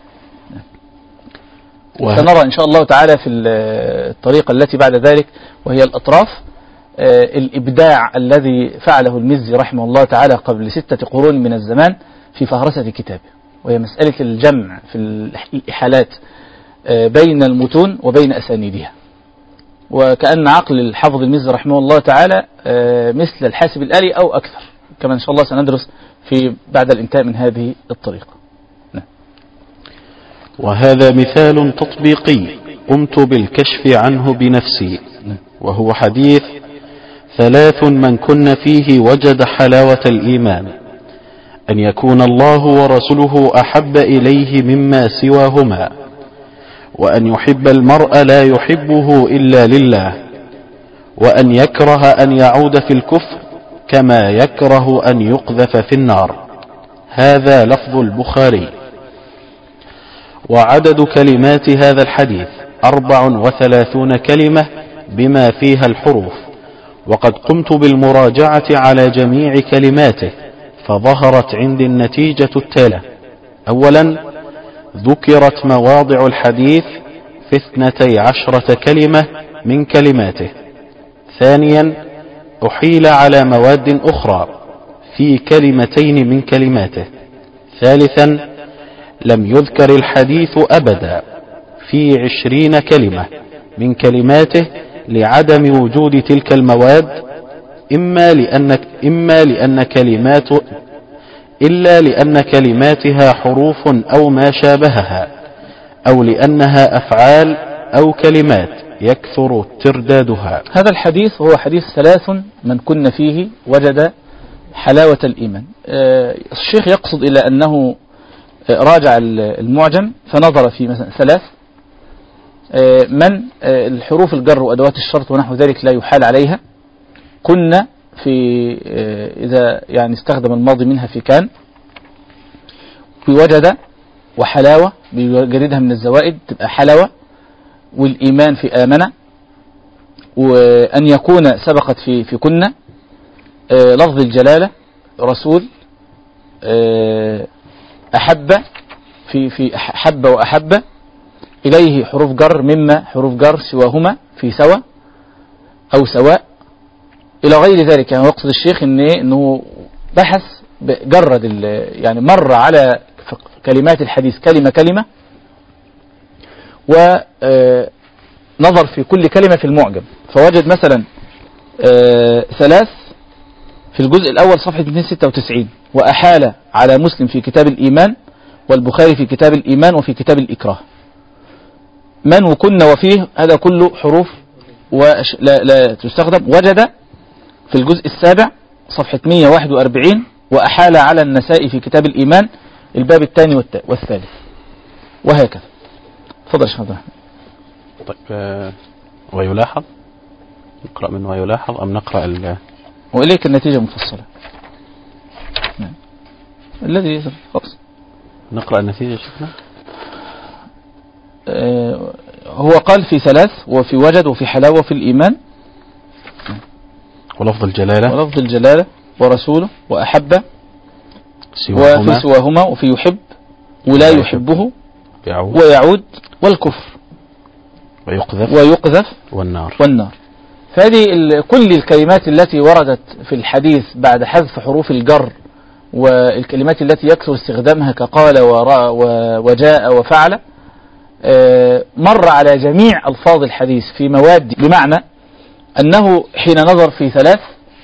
سنرى إن شاء الله تعالى في الطريقة التي بعد ذلك وهي الأطراف الإبداع الذي فعله المزي رحمه الله تعالى قبل 6 قرون من الزمان في فهرسة كتابه، وهي مسألة الجمع في الإحالات بين المتون وبين أسانيدها. وكأن عقل الحافظ المزي رحمه الله تعالى مثل الحاسب الآلي أو أكثر، كما إن شاء الله سندرس في بعد الانتهاء من هذه الطريقة. نعم. وهذا مثال تطبيقي قمت بالكشف عنه بنفسي، وهو حديث 3 من كن فيه وجد حلاوة الإيمان: أن يكون الله ورسوله أحب إليه مما سواهما، وأن يحب المرء لا يحبه إلا لله، وأن يكره أن يعود في الكفر كما يكره أن يقذف في النار. هذا لفظ البخاري. وعدد كلمات هذا الحديث 34 كلمة بما فيها الحروف، وقد قمت بالمراجعة على جميع كلماته فظهرت عندي النتيجة التالية: أولا ذكرت مواضع الحديث في 12 كلمة من كلماته. ثانيا أحيل على مواد أخرى في 2 من كلماته. ثالثا لم يذكر الحديث أبدا في 20 كلمة من كلماته لعدم وجود تلك المواد، إلا لأن كلماتها حروف أو ما شابهها، أو لأنها أفعال أو كلمات يكثر تردادها. هذا الحديث هو حديث 3 من كن فيه وجد حلاوة الإيمان. الشيخ يقصد إلى أنه راجع المعجم فنظر في مثلا 3 من الحروف الجر وأدوات الشرط ونحو ذلك لا يحال عليها، كنا في إذا يعني استخدم الماضي منها في كان، في وجد وحلاوة بيجردها من الزوائد تبقى حلاوة، والإيمان في آمنة، وأن يكون سبقت في كنا لفظ الجلالة رسول، أحب في حب وأحب، إليه حروف جر، مما حروف جر، سواهما في سوا أو سواء إلى غير ذلك. يعني يقصد الشيخ إنه بحث جرد يعني مر على كلمات الحديث كلمة كلمة ونظر في كل كلمة في المعجم، فوجد مثلا 3 في الجزء الأول صفحة 296، وأحال على مسلم في كتاب الإيمان، والبخاري في كتاب الإيمان وفي كتاب الإكراه. من وكن وفيه هذا كله حروف لا تستخدم. وجد في الجزء السابع صفحة 141، وأحال على النسائي في كتاب الإيمان الباب الثاني والثالث، وهكذا. تفضل يا شيخ عبد الرحمن. طيب ويلاحظ نقرأ من ويلاحظ أم نقرأ وإليك النتيجة مفصلة. نعم. الذي خلاص نقرأ النتيجة شيخنا. هو قال في 3 وفي وجد وفي حلاوة وفي الإيمان ولفظ الجلالة ورسوله وأحب وفي سواهما وفي يحب ولا يحبه ويعود والكفر ويقذف والنار. فهذه كل الكلمات التي وردت في الحديث بعد حذف حروف الجر والكلمات التي يكثر استخدامها كقال وجاء وفعل، مر على جميع ألفاظ الحديث في مواد، بمعنى أنه حين نظر في 3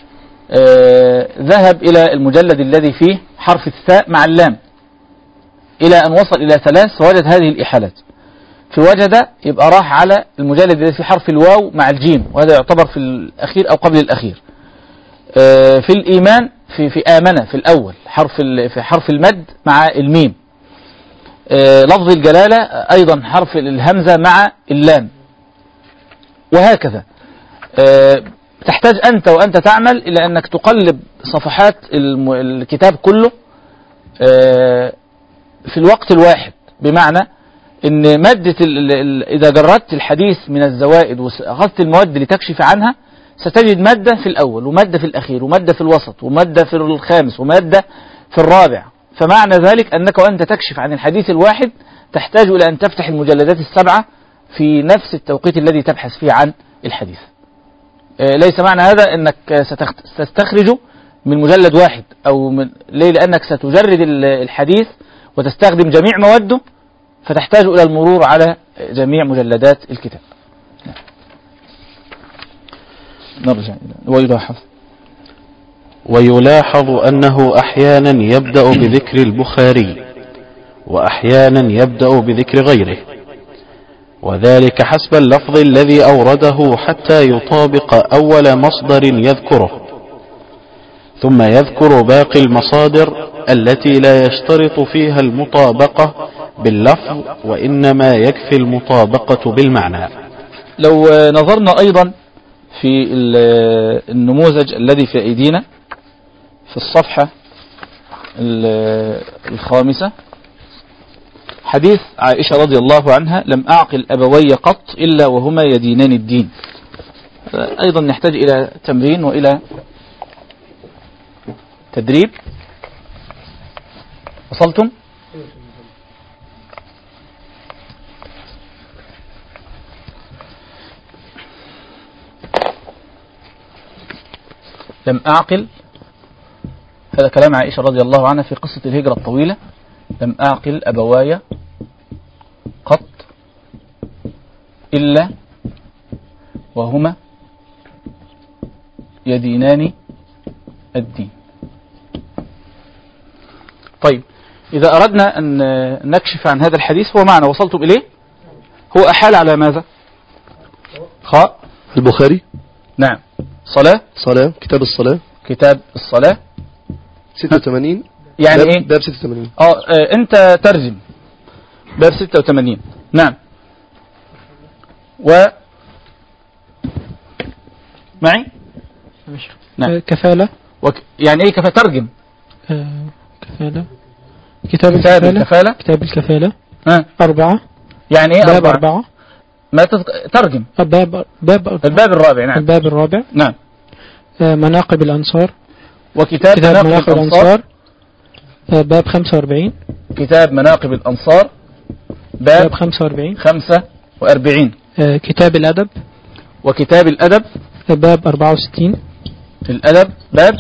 ذهب إلى المجلد الذي فيه حرف الثاء مع اللام إلى أن وصل إلى 3 فوجد هذه الإحالات. في وجد يبقى راح على المجلد الذي فيه حرف الواو مع الجيم، وهذا يعتبر في الأخير أو قبل الأخير. في الإيمان في آمنة في الأول في حرف المد مع الميم. لفظ الجلالة أيضا حرف الهمزة مع اللام، وهكذا. تحتاج أنت وأنت تعمل إلى أنك تقلب صفحات الكتاب كله في الوقت الواحد، بمعنى أن مادة إذا جردت الحديث من الزوائد وأخذت المواد لتكشف عنها ستجد مادة في الأول ومادة في الأخير ومادة في الوسط ومادة في الخامس ومادة في الرابع. فمعنى ذلك أنك وأنت تكشف عن الحديث الواحد تحتاج إلى أن تفتح المجلدات 7 في نفس التوقيت الذي تبحث فيه عن الحديث. ليس معنى هذا أنك ستستخرجه من مجلد واحد ليه؟ لأنك ستجرد الحديث وتستخدم جميع مواده، فتحتاج إلى المرور على جميع مجلدات الكتاب. نرجع ويلاحظ أنه أحيانا يبدأ بذكر البخاري وأحيانا يبدأ بذكر غيره، وذلك حسب اللفظ الذي أورده حتى يطابق أول مصدر يذكره، ثم يذكر باقي المصادر التي لا يشترط فيها المطابقة باللفظ وإنما يكفي المطابقة بالمعنى. لو نظرنا أيضا في النموذج الذي في أيدينا في الصفحة 5 حديث عائشة رضي الله عنها: لم أعقل أبوي قط إلا وهما يدينان الدين. أيضا نحتاج إلى تمرين وإلى تدريب. وصلتم؟ لم أعقل، هذا كلام عائشة رضي الله عنها في قصة الهجرة الطويلة. لم أعقل أبواي قط إلا وهما يدينان الدين. طيب، إذا أردنا أن نكشف عن هذا الحديث هو معنى وصلتم إليه، هو أحال على ماذا؟ خاء البخاري. نعم. صلاة. كتاب الصلاة. كتاب الصلاة 86. يعني باب إيه؟ باب 86. أنت ترجم باب 86. نعم. معي؟ نعم. كفالة. يعني إيه كفالة؟ ترجم. كفالة. كتاب الكفالة. كتاب الكفالة. 4. يعني إيه باب 4؟ ما ترجم. الباب الرابع. نعم. الباب الرابع. نعم. مناقب الأنصار. وكتاب مناقب الأنصار. باب 45. كتاب مناقب الأنصار باب 45. كتاب الأدب. وكتاب الأدب باب 64. الأدب باب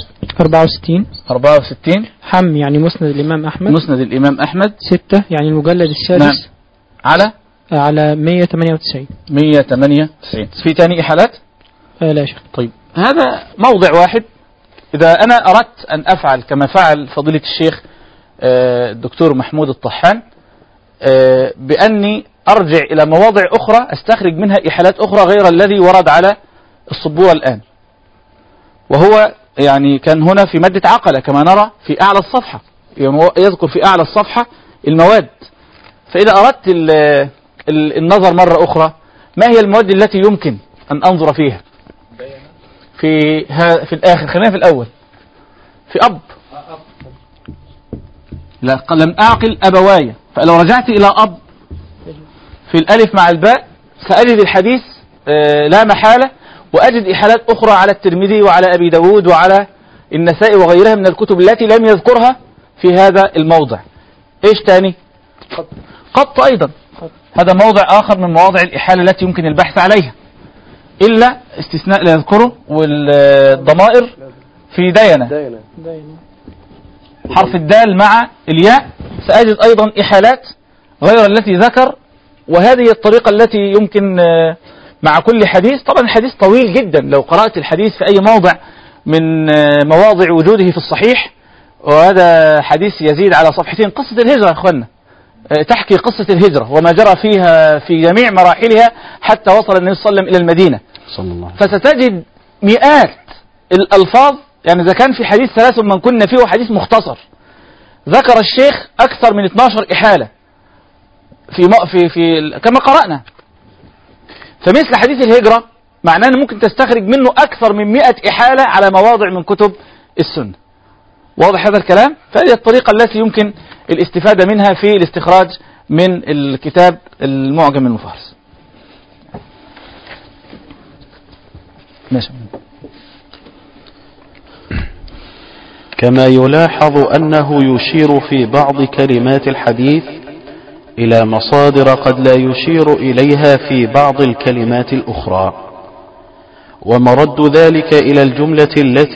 64. حم يعني مسند الإمام أحمد. 6 يعني المجلد السادس. نعم. على 198. في تاني إحالات؟ لا شك. طيب هذا موضع واحد. إذا أنا أردت أن أفعل كما فعل فضيلة الشيخ الدكتور محمود الطحان بأني أرجع إلى مواضع أخرى أستخرج منها إحالات أخرى غير الذي ورد على السبورة الآن، وهو يعني كان هنا في مادة عقلة كما نرى في أعلى الصفحة، يذكر في أعلى الصفحة المواد. فإذا أردت النظر مرة أخرى ما هي المواد التي يمكن أن أنظر فيها في الآخر. خلينا في الأول في أب. لا لم أعقل أبوايا، فلو رجعت إلى أب في الألف مع الباء سأجد الحديث لا محالة، وأجد إحالات أخرى على الترمذي وعلى أبي داود وعلى النسائي وغيرها من الكتب التي لم يذكرها في هذا الموضع. إيش تاني؟ قط أيضا. هذا موضع آخر من مواضع الإحالة التي يمكن البحث عليها، إلا استثناء لا يذكره، والضمائر في دينة حرف الدال مع الياء سأجد أيضا إحالات غير التي ذكر. وهذه الطريقة التي يمكن مع كل حديث. طبعا الحديث طويل جدا، لو قرأت الحديث في أي موضع من مواضع وجوده في الصحيح، وهذا حديث يزيد على صفحتين. قصة الهجرة يا أخوانا تحكي قصة الهجرة وما جرى فيها في جميع مراحلها حتى وصل النبي صلى الله عليه وسلم إلى المدينة. فستجد مئات الألفاظ. يعني إذا كان في حديث 3 من كنا فيه حديث مختصر، ذكر الشيخ أكثر من 12 إحالة في كما قرأنا. فمثل حديث الهجرة معناه أن ممكن تستخرج منه أكثر من 100 إحالة على مواضع من كتب السنة. واضح هذا الكلام؟ فهذه الطريقة التي يمكن الاستفادة منها في الاستخراج من الكتاب المعجم المفهرس. ماشي. كما يلاحظ أنه يشير في بعض كلمات الحديث إلى مصادر قد لا يشير إليها في بعض الكلمات الأخرى، ومرد ذلك إلى الجملة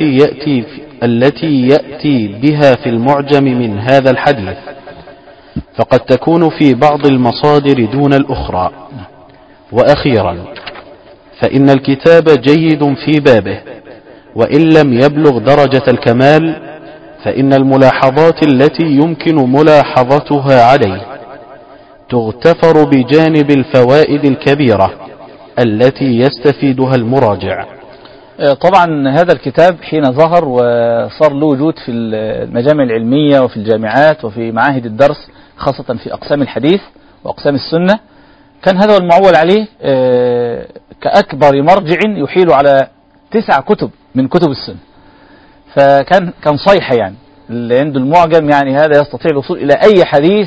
التي يأتي بها في المعجم من هذا الحديث، فقد تكون في بعض المصادر دون الأخرى. وأخيرا فإن الكتاب جيد في بابه، وإن لم يبلغ درجة الكمال فإن الملاحظات التي يمكن ملاحظتها عليه تغتفر بجانب الفوائد الكبيرة التي يستفيدها المراجع. طبعا هذا الكتاب حين ظهر وصار له وجود في المجامع العلمية وفي الجامعات وفي معاهد الدرس خاصة في أقسام الحديث وأقسام السنة، كان هذا المعول عليه كأكبر مرجع يحيل على 9 كتب من كتب السنة. فكان صيحة يعني اللي عنده المعجم، يعني هذا يستطيع الوصول إلى أي حديث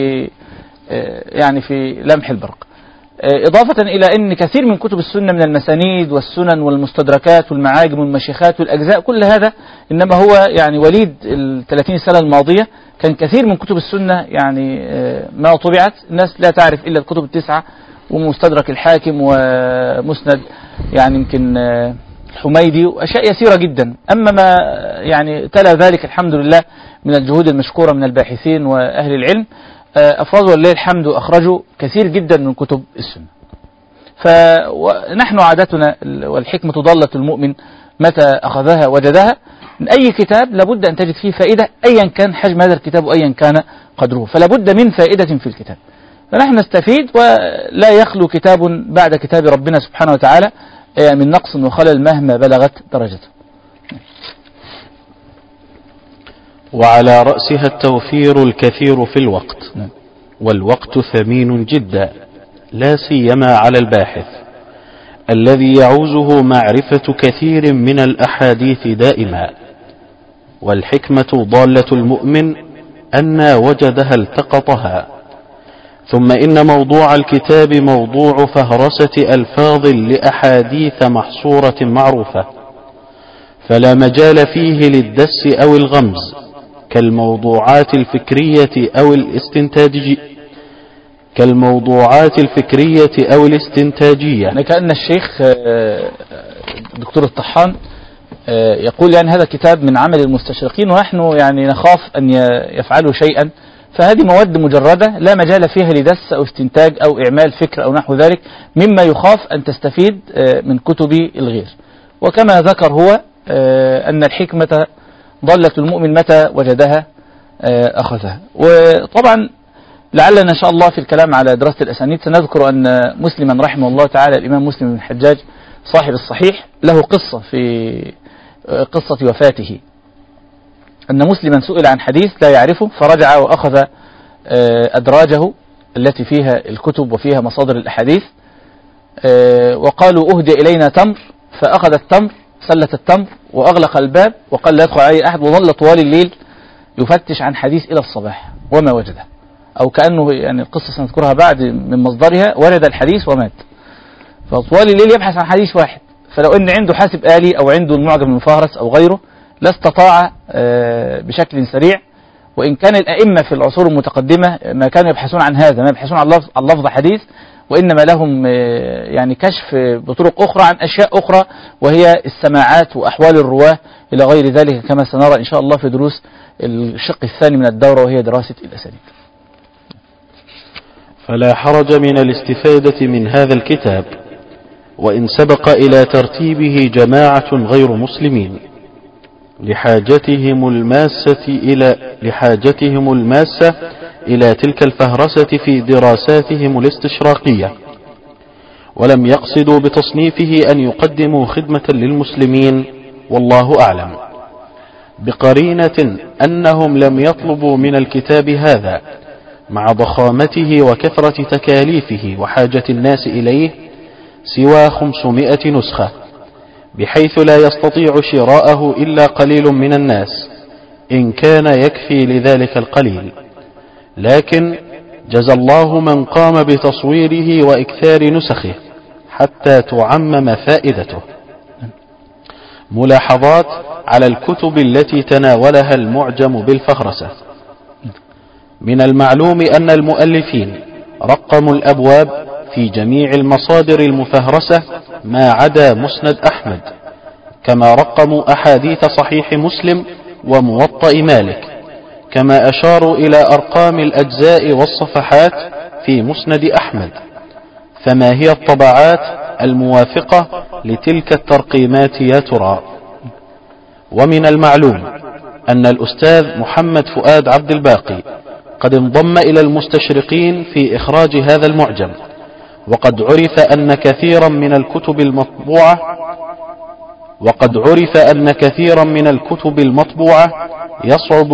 في لمح البرق. إضافة إلى أن كثير من كتب السنة من المسانيد والسنن والمستدركات والمعاجم والمشيخات والأجزاء كل هذا إنما هو يعني وليد 30 سنة الماضية. كان كثير من كتب السنة يعني ما طبعت الناس لا تعرف إلا الكتب 9 ومستدرك الحاكم ومسند يعني يمكن الحميدي وأشياء يسيرة جدا. أما ما يعني تلا ذلك الحمد لله من الجهود المشكورة من الباحثين وأهل العلم، أفرادوا ولله الحمد أخرجوا كثير جدا من كتب السنة. فنحن عادتنا والحكمة ضالة المؤمن متى أخذها وجدها، من أي كتاب لابد أن تجد فيه فائدة أيا كان حجم هذا الكتاب وأيا كان قدره، فلابد من فائدة في الكتاب. فنحن نستفيد ولا يخلو كتاب بعد كتاب ربنا سبحانه وتعالى من نقص وخلل مهما بلغت درجته. وعلى رأسها التوفير الكثير في الوقت، والوقت ثمين جدا لا سيما على الباحث الذي يعوزه معرفة كثير من الأحاديث دائما. والحكمة ضالة المؤمن أن وجدها التقطها. ثم إن موضوع الكتاب موضوع فهرسة ألفاظ لأحاديث محصورة معروفة، فلا مجال فيه للدس أو الغمز كالموضوعات الفكرية أو الاستنتاجية. كأن الشيخ دكتور الطحان يقول يعني هذا كتاب من عمل المستشرقين ونحن يعني نخاف أن يفعلوا شيئا، فهذه مواد مجردة لا مجال فيها لدس أو استنتاج أو إعمال فكر أو نحو ذلك مما يخاف أن تستفيد من كتب الغير. وكما ذكر هو أن الحكمة ضالة المؤمن متى وجدها أخذها. وطبعا لعلنا إن شاء الله في الكلام على دراسة الأسانيد سنذكر أن مسلما رحمه الله تعالى الإمام مسلم بن الحجاج صاحب الصحيح له قصة في قصة وفاته، أن مسلما سئل عن حديث لا يعرفه فرجع وأخذ أدراجه التي فيها الكتب وفيها مصادر الأحاديث، وقالوا أهدي إلينا تمر، فأخذ التمر سلة التمر وأغلق الباب وقال لا يدخل عليه أحد، وظل طوال الليل يفتش عن حديث إلى الصباح وما وجده، أو كأنه يعني القصة سنذكرها بعد من مصدرها وجد الحديث ومات، فطوال الليل يبحث عن حديث واحد. فلو أن عنده حاسب آلي أو عنده المعجم المفهرس أو غيره لاستطاع بشكل سريع. وإن كان الأئمة في العصور المتقدمة ما كانوا يبحثون عن هذا، ما يبحثون عن لفظ حديث، وإنما لهم يعني كشف بطرق أخرى عن أشياء أخرى وهي السماعات وأحوال الرواة إلى غير ذلك، كما سنرى إن شاء الله في دروس الشق الثاني من الدورة وهي دراسة الأسانيد. فلا حرج من الاستفادة من هذا الكتاب، وإن سبق إلى ترتيبه جماعة غير مسلمين لحاجتهم الماسة إلى تلك الفهرسة في دراساتهم الاستشراقية، ولم يقصدوا بتصنيفه أن يقدموا خدمة للمسلمين، والله أعلم، بقرينة أنهم لم يطلبوا من الكتاب هذا مع ضخامته وكثرة تكاليفه وحاجة الناس إليه سوى 500 نسخة، بحيث لا يستطيع شراءه إلا قليل من الناس إن كان يكفي لذلك القليل. لكن جزى الله من قام بتصويره وإكثار نسخه حتى تعمم فائدته. ملاحظات على الكتب التي تناولها المعجم بالفهرسة. من المعلوم أن المؤلفين رقموا الأبواب في جميع المصادر المفهرسة ما عدا مسند أحمد، كما رقموا أحاديث صحيح مسلم وموطأ مالك، كما أشاروا إلى أرقام الأجزاء والصفحات في مسند أحمد. فما هي الطبعات الموافقة لتلك الترقيمات يا ترى؟ ومن المعلوم أن الأستاذ محمد فؤاد عبد الباقي قد انضم إلى المستشرقين في إخراج هذا المعجم، وقد عرف أن كثيرا من الكتب المطبوعة يصعب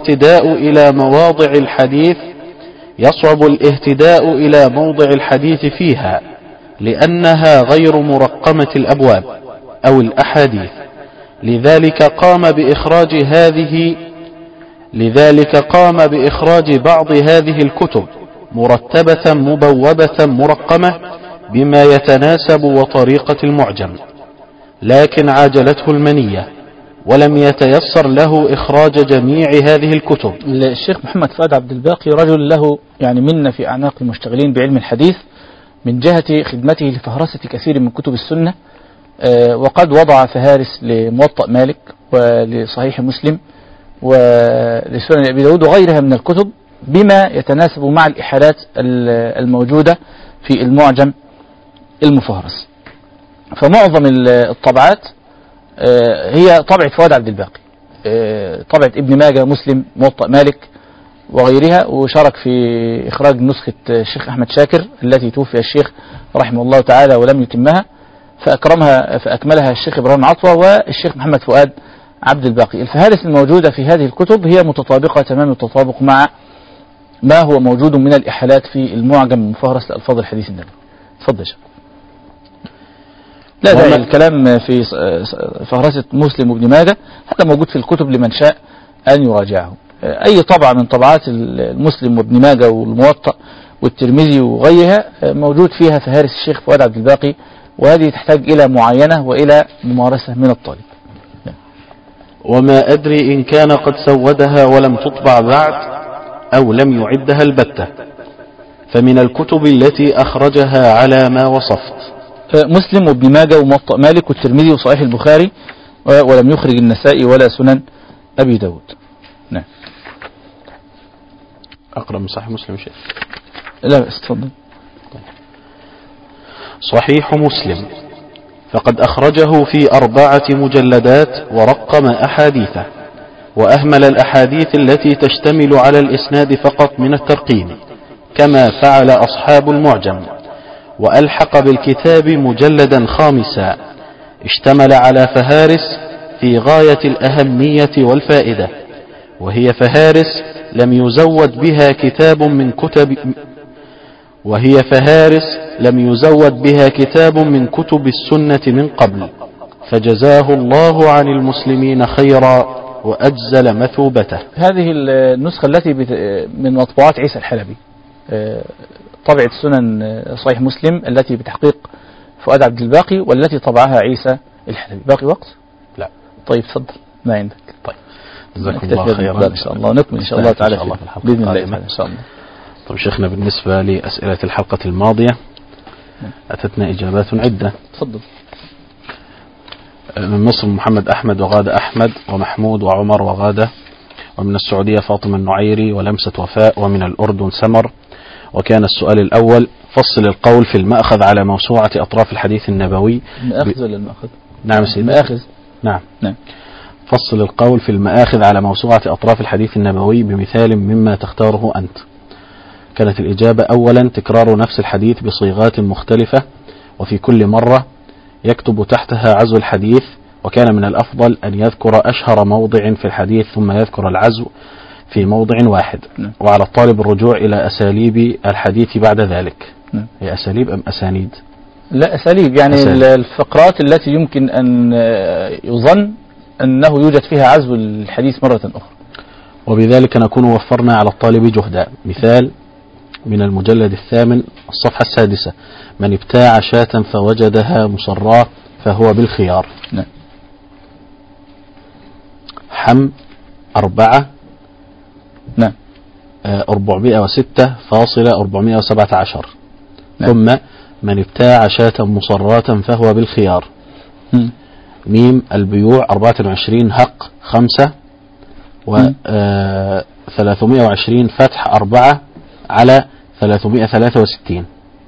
الاهتداء إلى موضع الحديث فيها لأنها غير مرقمة الأبواب أو الأحاديث، لذلك قام بإخراج بعض هذه الكتب مرتبة مبوبة مرقمة بما يتناسب وطريقة المعجم، لكن عاجلته المنية ولم يتيسر له إخراج جميع هذه الكتب. الشيخ محمد فؤاد عبد الباقي رجل له يعني منة في أعناق المشتغلين بعلم الحديث من جهة خدمته لفهرسة كثير من كتب السنة، وقد وضع فهارس لموطأ مالك ولصحيح مسلم ولسنن أبي داود وغيرها من الكتب بما يتناسب مع الإحالات الموجودة في المعجم المفهرس. فمعظم الطبعات هي طبعة فؤاد عبد الباقي، طبعة ابن ماجه، مسلم، موطأ مالك وغيرها، وشارك في إخراج نسخة الشيخ أحمد شاكر التي توفي الشيخ رحمه الله تعالى ولم يتمها، فأكملها الشيخ إبراهيم عطوة والشيخ محمد فؤاد عبد الباقي. الفهارس الموجودة في هذه الكتب هي متطابقة تمام التطابق مع ما هو موجود من الإحالات في المعجم المفهرس لألفاظ الحديث النبوي. تفضل يا شيخ. لا داعي الكلام في فهرسة مسلم وابن ماجه، هذا موجود في الكتب لمن شاء أن يراجعه. أي طبعة من طبعات المسلم وابن ماجه والموطأ والترمذي وغيرها موجود فيها فهارس الشيخ فؤاد عبد الباقي، وهذه تحتاج إلى معاينة وإلى ممارسة من الطالب. وما أدري إن كان قد سودها ولم تطبع بعد أو لم يعدها البتة، فمن الكتب التي أخرجها على ما وصفت. مسلم وابن ماجه وموطأ مالك والترمذي وصحيح البخاري، ولم يخرج النسائي ولا سنن أبي داود. نعم. أقرأ من صحيح مسلم شيء؟ لا بس تفضل. صحيح مسلم فقد أخرجه في 4 مجلدات ورقم أحاديثه، وأهمل الأحاديث التي تشتمل على الإسناد فقط من الترقيم كما فعل أصحاب المعجم، وألحق بالكتاب مجلدا خامسا اشتمل على فهارس في غاية الأهمية والفائدة، وهي فهارس لم يزود بها كتاب من كتب السنة من قبل، فجزاه الله عن المسلمين خيرا وأجزل مثوبته. هذه النسخة التي من مطبوعات عيسى الحلبي، طبعة سنن صحيح مسلم التي بتحقيق فؤاد عبد الباقي، والتي طبعها عيسى الحلبي. باقي وقت؟ لا. طيب تفضل ما عندك. طيب جزاكم الله خيرا إن شاء الله، نكمل إن شاء الله تعالى بإذن الله تعالى إن شاء الله. طيب شيخنا، بالنسبة لأسئلة الحلقة الماضية أتتنا إجابات عدة. تفضل. من مصر محمد أحمد وغادة أحمد ومحمود وعمر وغادة، ومن السعودية فاطمة النعيري ولمسة وفاء، ومن الأردن سمر. وكان السؤال الأول: فصل القول في المأخذ على موسوعة أطراف الحديث النبوي. المأخذ ولا المأخذ؟ نعم سيدي. المأخذ. نعم. نعم. فصل القول في المآخذ على موسوعة أطراف الحديث النبوي بمثال مما تختاره أنت. كانت الإجابة: أولا تكرار نفس الحديث بصيغات مختلفة، وفي كل مرة يكتب تحتها عزو الحديث، وكان من الأفضل أن يذكر أشهر موضع في الحديث ثم يذكر العزو في موضع واحد. وعلى الطالب الرجوع إلى أساليب الحديث بعد ذلك. هي أساليب أم أسانيد؟ لا أساليب، يعني أساليب. الفقرات التي يمكن أن يظن أنه يوجد فيها عزو الحديث مرة أخرى، وبذلك نكون وفرنا على الطالب جهدا. مثال من المجلد 8 الصفحة 6: من ابتاع شاة فوجدها مصراه فهو بالخيار. نعم. حم 4. نعم. 406.417. نعم. ثم من ابتاع شاة مصراة فهو بالخيار. ميم البيوع 24 هق 5 و 320 فتح 4 على 363.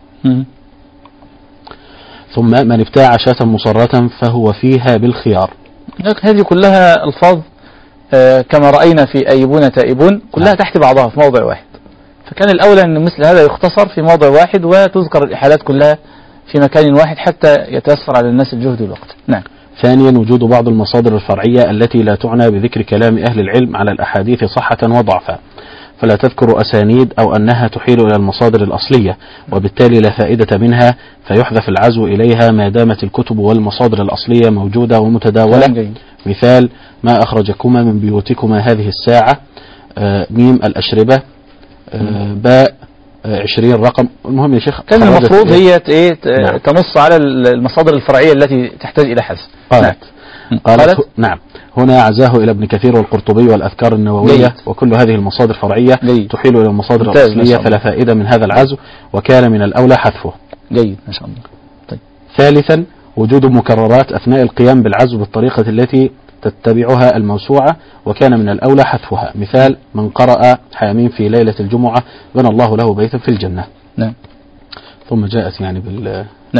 ثم من ابتاع شاة مصراة فهو فيها بالخيار. هذه كلها ألفاظ كما رأينا في أيبون تائبون كلها تحت بعضها في موضع واحد، فكان الأولى أن مثل هذا يختصر في موضع واحد وتذكر الإحالات كلها في مكان واحد حتى يتيسر على الناس الجهد والوقت. نعم. ثانيا وجود بعض المصادر الفرعية التي لا تعنى بذكر كلام أهل العلم على الأحاديث صحة وضعفا، فلا تذكر أسانيد أو أنها تحيل إلى المصادر الأصلية، وبالتالي لا فائدة منها، فيحذف العزو إليها ما دامت الكتب والمصادر الأصلية موجودة ومتداولة. مثال: ما أخرجكما من بيوتكما هذه الساعة. ميم الأشربة. باء 20 رقم. المهم يا شيخ، كان المفروض هي تنص على المصادر الفرعية التي تحتاج إلى حذف. قالت نعم. هنا عزاه إلى ابن كثير والقرطبي والأذكار النووية. جيد. وكل هذه المصادر فرعية. جيد. تحيل إلى المصادر الأصلية، فلا فائدة من هذا العزو، وكان من الأولى حذفه. جيد ما شاء الله. طيب. ثالثا وجود مكررات أثناء القيام بالعزو بالطريقة التي تتبعها الموسوعة، وكان من الأولى حذفها. مثال: من قرأ حاميم في ليلة الجمعة بنى الله له بيتا في الجنة. نعم. ثم جاءت يعني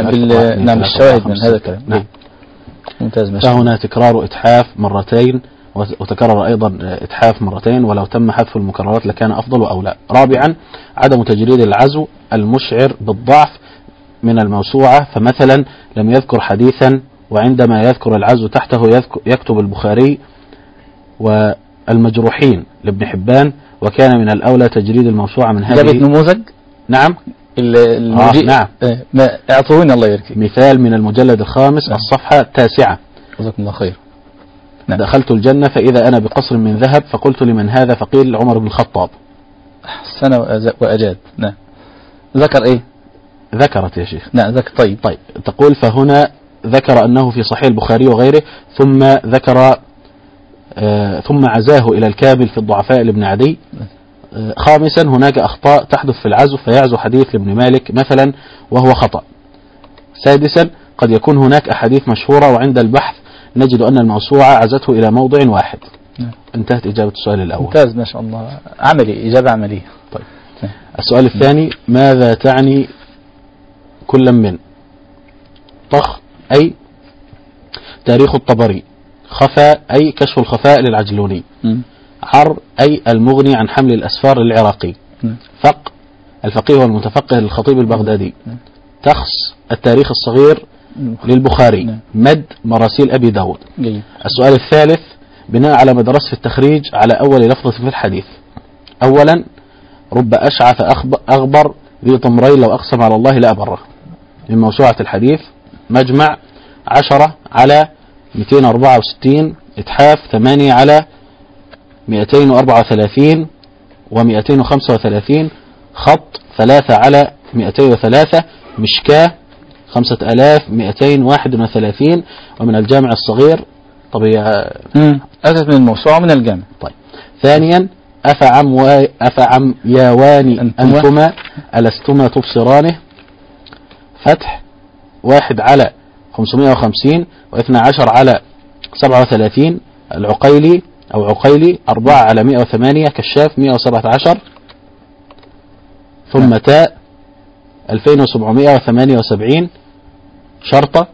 بالشواهد من هذا الكلام. نعم. ممتاز. فهنا تكرار إتحاف مرتين وتكرر أيضا إتحاف مرتين، ولو تم حذف المكررات لكان أفضل أو لا. رابعا عدم تجريد العزو المشعر بالضعف من الموسوعة، فمثلا لم يذكر حديثا وعندما يذكر العزو تحته يكتب البخاري والمجروحين لابن حبان، وكان من الأولى تجريد الموسوعة من هذه. جابت نموذج؟ نعم. نعم. اعطوني الله يركي مثال من المجلد الخامس الصفحة 9. جزاكم الله خير. نعم. دخلت الجنة فإذا أنا بقصر من ذهب، فقلت لمن هذا؟ فقيل عمر بن الخطاب. أحسن وأجاد. نعم. ذكر إيه؟ ذكرت يا شيخ. نعم ذكر. طيب تقول فهنا ذكر أنه في صحيح البخاري وغيره، ثم ذكر ثم عزاه إلى الكامل في الضعفاء لابن عدي. خامسا هناك أخطاء تحدث في العزو فيعزو حديث لابن مالك مثلا وهو خطأ. سادسا قد يكون هناك أحاديث مشهورة وعند البحث نجد أن الموسوعة عزته إلى موضع واحد. انتهت إجابة السؤال الأول. ممتاز ما شاء الله، عملي، إجابة عملية. طيب السؤال الثاني ماذا تعني كل من؟ طخ أي تاريخ الطبري، خفاء أي كشف الخفاء للعجلوني، عر أي المغني عن حمل الأسفار للعراقي، فق الفقيه والمتفقه للخطيب البغدادي، تخص التاريخ الصغير للبخاري، مد مراسيل أبي داود. السؤال الثالث بناء على مدرسة التخريج على أول لفظة في الحديث. أولا رب أشعث أغبر ذي طمرين لو أقسم على الله لا أبره، من موسوعة الحديث مجمع 10 على 264 إتحاف 8 على 234 و235 خط 3 على 203 مشكاة 5231 ومن الجامع الصغير. طبيعي أتت من الموسوعة من الجامع. طيب ثانيا أفعم ياواني أنتما ألستما تبصرانه، فتح 1 على 550 و12 على 37 العقيلي أو عقيلي 4 على 108 كشاف 117 ثم تاء 2778 شرطة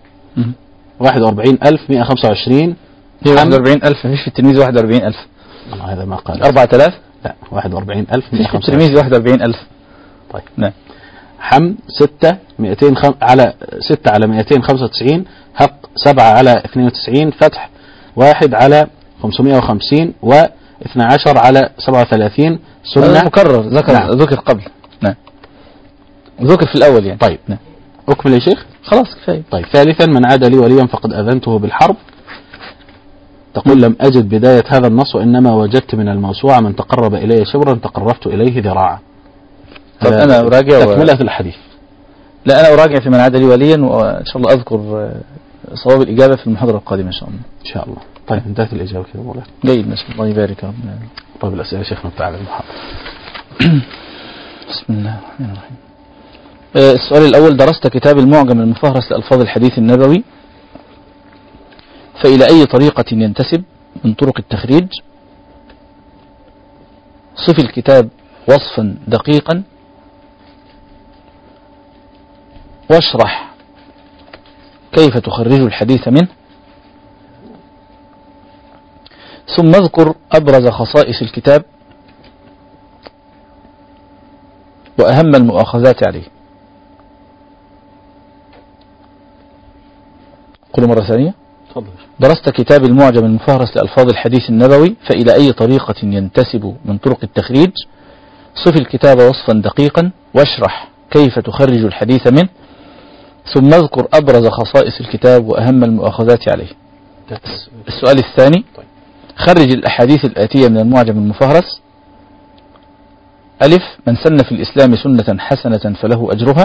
41125 41000 مفيش في التلميذ 41000 هذا ما قال 4000 لا 41100 مفيش في التلميذ 41000. طيب نعم. حم 6 على 6 على 295 هق 7 على 92 فتح 1 على 550 و12 على 37 سنة مكرر ذكر. نعم. ذكر قبل. نعم ذكر في الأول يعني. طيب نعم. أكمل يا شيخ. خلاص كفاية. طيب ثالثا من عاد لي وليا فقد أذنته بالحرب. تقول لم أجد بداية هذا النص وإنما وجدت من الموسوعة من تقرب إلي شبرا تقربت إليه ذراعا. طب أنا أراجع تكملة الحديث. لا أنا أراجع في من عاد لي وليا وإن شاء الله أذكر صواب الإجابة في المحاضرة القادمة إن شاء الله. إن شاء الله. طيب انتهت الإجابة كده مولانا. جيد ما شاء الله يبارك ربنا. طيب الأسئلة شيخنا بتاع المحاضرة. بسم الله الرحمن الرحيم. السؤال الأول درست كتاب المعجم المفهرس لألفاظ الحديث النبوي، فإلى أي طريقة ينتسب من طرق التخريج؟ صف الكتاب وصفا دقيقا واشرح كيف تخرج الحديث منه، ثم اذكر أبرز خصائص الكتاب وأهم المؤاخذات عليه. قولوا مرة ثانية. درست كتاب المعجم المفهرس لألفاظ الحديث النبوي، فإلى أي طريقة ينتسب من طرق التخريج؟ صف الكتاب وصفا دقيقا واشرح كيف تخرج الحديث منه، ثم اذكر أبرز خصائص الكتاب وأهم المؤاخذات عليه. السؤال الثاني خرج الأحاديث الآتية من المعجم المفهرس. ألف من سن في الإسلام سنة حسنة فله أجرها.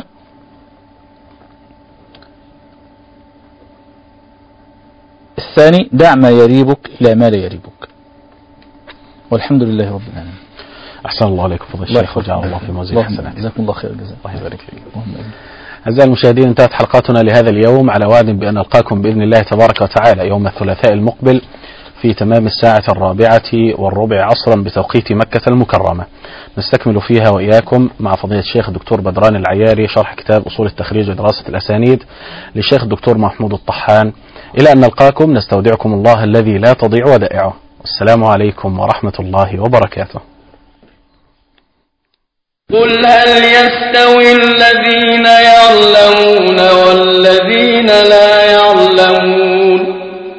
الثاني دع ما يريبك إلى ما لا يريبك. والحمد لله رب العالمين. أحسن الله عليكم فضل الشيخ وجعل الله في موازين حسنات. جزاكم الله خير الجزاء. الله يبارك فيك. أعزائي المشاهدين انتهت حلقاتنا لهذا اليوم على وعد بأن نلقاكم بإذن الله تبارك وتعالى يوم الثلاثاء المقبل في تمام 4:15 عصرا بتوقيت مكة المكرمة، نستكمل فيها وإياكم مع فضيلة الشيخ الدكتور بدران العياري شرح كتاب أصول التخريج ودراسة الأسانيد للشيخ الدكتور محمود الطحان. إلى أن نلقاكم نستودعكم الله الذي لا تضيع ودائعه، السلام عليكم ورحمة الله وبركاته. قل هل يستوي الذين يعلمون والذين لا يعلمون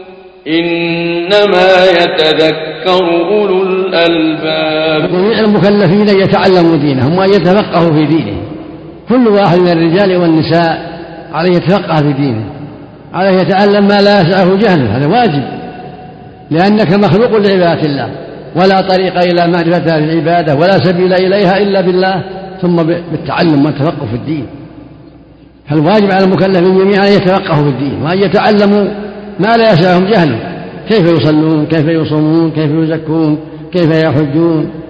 إنما يتذكر أولو الألباب. جميع المكلفين أن يتعلموا دينهم وأن يتفقهوا في دينه. كل واحد من الرجال والنساء عليه يتفقه في دينه، عليه يتعلم ما لا يسعه جهله، هذا واجب، لأنك مخلوق لعبادة الله، ولا طريق إلى معرفة العبادة ولا سبيل إليها إلا بالله ثم بالتعلم والتفقه في الدين. فالواجب على المكلفين جميعا أن يتفقهوا في الدين وأن يتعلموا ما لا يسعهم جهله، كيف يصلون، كيف يصومون، كيف يزكون، كيف يحجون،